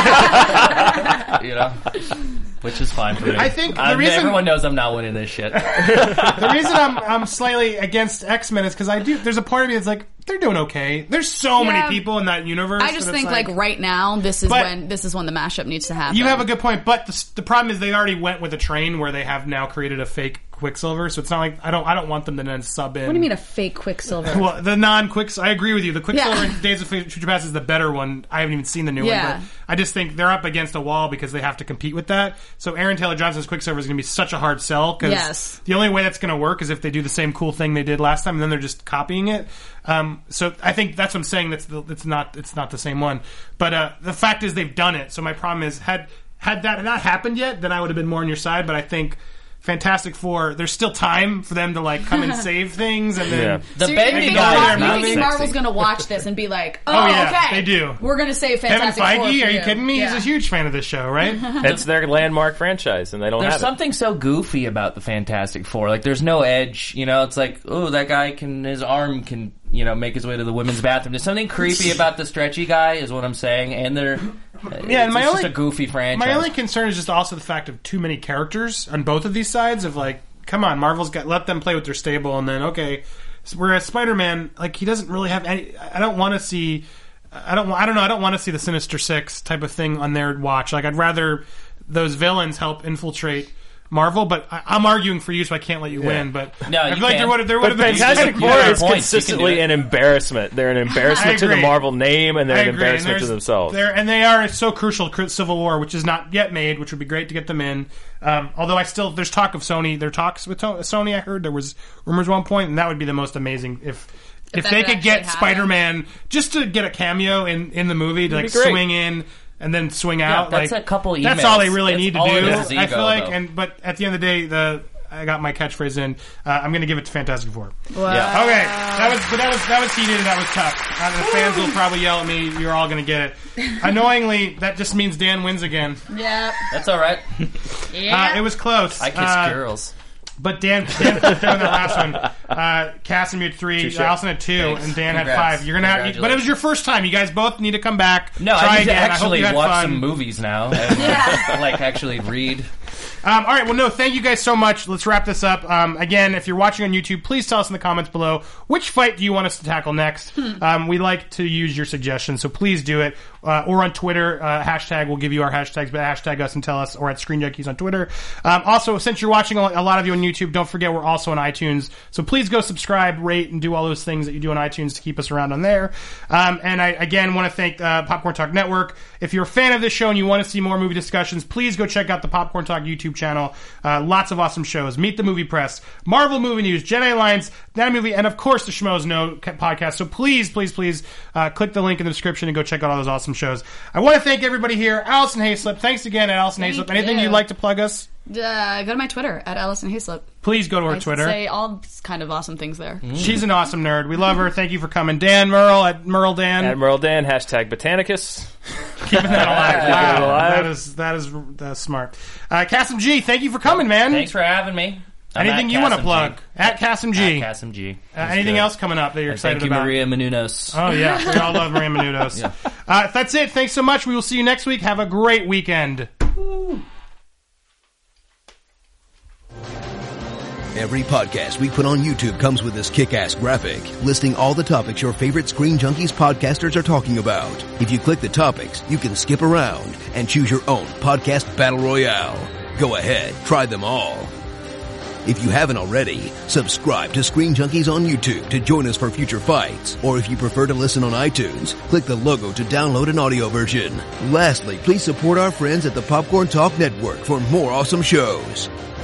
You know, which is fine for me. I think the I'm- reason- everyone knows I'm not winning this shit. The reason I'm I'm slightly against X-Men is because I do. There's a part of me that's like they're doing okay. There's so Yeah. many people in that universe. I just that it's think like, right now this is But- when this is when the mashup needs to happen. You have a good point, but the, the problem is they already went with a train where they have now created a fake Quicksilver. So it's not like I don't I don't want them to then sub in. What do you mean a fake Quicksilver? Well, the non-Quicks, I agree with you. The Quicksilver Yeah. in Days of Future Past is the better one. I haven't even seen the new Yeah. one, but I just think they're up against a wall because they have to compete with that. So Aaron Taylor Johnson's Quicksilver is going to be such a hard sell because Yes. the only way that's going to work is if they do the same cool thing they did last time, and then they're just copying it. Um, so I think that's what I'm saying. That's the, it's not it's not the same one. But uh, the fact is they've done it. So my problem is had had that not happened yet, then I would have been more on your side. But I think Fantastic Four, there's still time for them to like come and save things, and then Yeah. The So bendy you think, guy Mar- is you not think sexy. Marvel's going to watch this and be like, oh, Oh, yeah, okay, they do. We're going to save Kevin Fantastic Four Feige, for are you kidding me? Yeah. He's a huge fan of this show, right? It's their landmark franchise, and they don't There's have something so goofy about the Fantastic Four. Like, there's no edge. You know, it's like, oh, that guy can, his arm can, you know, make his way to the women's bathroom. There's something creepy about the stretchy guy, is what I'm saying. And they're, Yeah, and my it's only just a goofy franchise. My only concern is just also the fact of too many characters on both of these sides. Of like, come on, Marvel's got let them play with their stable, and then okay. Whereas Spider-Man, like he doesn't really have any. I don't want to see. I don't. I don't know. I don't want to see the Sinister Six type of thing on their watch. Like I'd rather those villains help infiltrate Marvel, but I, I'm arguing for you, so I can't let you win. But No, I you feel like there can. would there would But have been Fantastic You Four got is points. You can consistently do it. an embarrassment. They're an embarrassment to the agree. Marvel name, and they're I an agree. And embarrassment to there's- themselves. they're- and they are so crucial to Civil War, which is not yet made, which would be great to get them in. Um, although I still, there's talk of Sony. There are talks with to- Sony. I heard there was rumors at one point, and that would be the most amazing if if, that they could could get actually happen. Spider-Man just to get a cameo in, in the movie to like be great. swing in and then swing out. that's like, a couple That's all they emails. really That's need to all do. it is is I ego, feel like, though. and but at the end of the day, the I got my catchphrase in. Uh, I'm going to give it to Fantastic Four. Wow. Yeah. Okay, that was but that was that was heated and that was tough. Uh, the fans will probably yell at me. You're all going to get it. Annoyingly, that just means Dan wins again. Yeah. That's all right. Yeah. Uh, it was close. I kiss Uh, girls. But Dan, Dan put down the last one. Uh, Cassim had three, Touche. Allison had two, Thanks. and Dan Congrats. had five. You're gonna have, but it was your first time. You guys both need to come back. No, try I need to again. I hope actually you had watch fun. some movies now. And, like, actually read. Um, all right. Well, no, thank you guys so much. Let's wrap this up. Um, again, if you're watching on YouTube, please tell us in the comments below which fight do you want us to tackle next. Um, we like to use your suggestions, so please do it. Uh, or on Twitter, uh, hashtag, we'll give you our hashtags, but hashtag us and tell us, or at Screen Junkies on Twitter. Um, also, since you're watching a lot of you on YouTube, don't forget we're also on iTunes, so please go subscribe, rate, and do all those things that you do on iTunes to keep us around on there. Um, and I, again, want to thank uh, Popcorn Talk Network. If you're a fan of this show and you want to see more movie discussions, please go check out the Popcorn Talk YouTube channel. Uh, lots of awesome shows. Meet the Movie Press, Marvel Movie News, Jedi Alliance, That Movie, and of course the Schmoes Know podcast. So please, please, please uh, click the link in the description and go check out all those awesome shows. I want to thank everybody here. Allison Hayslip, thanks again, Allison Thank Hayslip. Anything you. you'd like to plug us? Uh, go to my Twitter at Allison Hayslip. Please go to her I Twitter. say all kind of awesome things there. She's an awesome nerd. We love her. Thank you for coming. Dan Merle at Merle Dan. Admiral Dan, hashtag Botanicus. Keeping that alive. Keeping it Wow. alive. That is, that is that's smart. Uh, Cassim G, thank you for coming, man. Thanks for having me. I'm Anything at you want to Cassim plug? G. At Cassim G. At Cassim G. Uh, That's anything good. else coming up that you're And excited thank you, about? Maria Menounos. Oh, yeah. We all love Maria Menounos. Yeah. uh, that's it. Thanks so much. We will see you next week. Have a great weekend. Every podcast we put on YouTube comes with this kick-ass graphic listing all the topics your favorite Screen Junkies podcasters are talking about. If you click the topics, you can skip around and choose your own podcast battle royale. Go ahead, try them all. If you haven't already, subscribe to Screen Junkies on YouTube to join us for future fights. Or if you prefer to listen on iTunes, click the logo to download an audio version. Lastly, please support our friends at the Popcorn Talk Network for more awesome shows.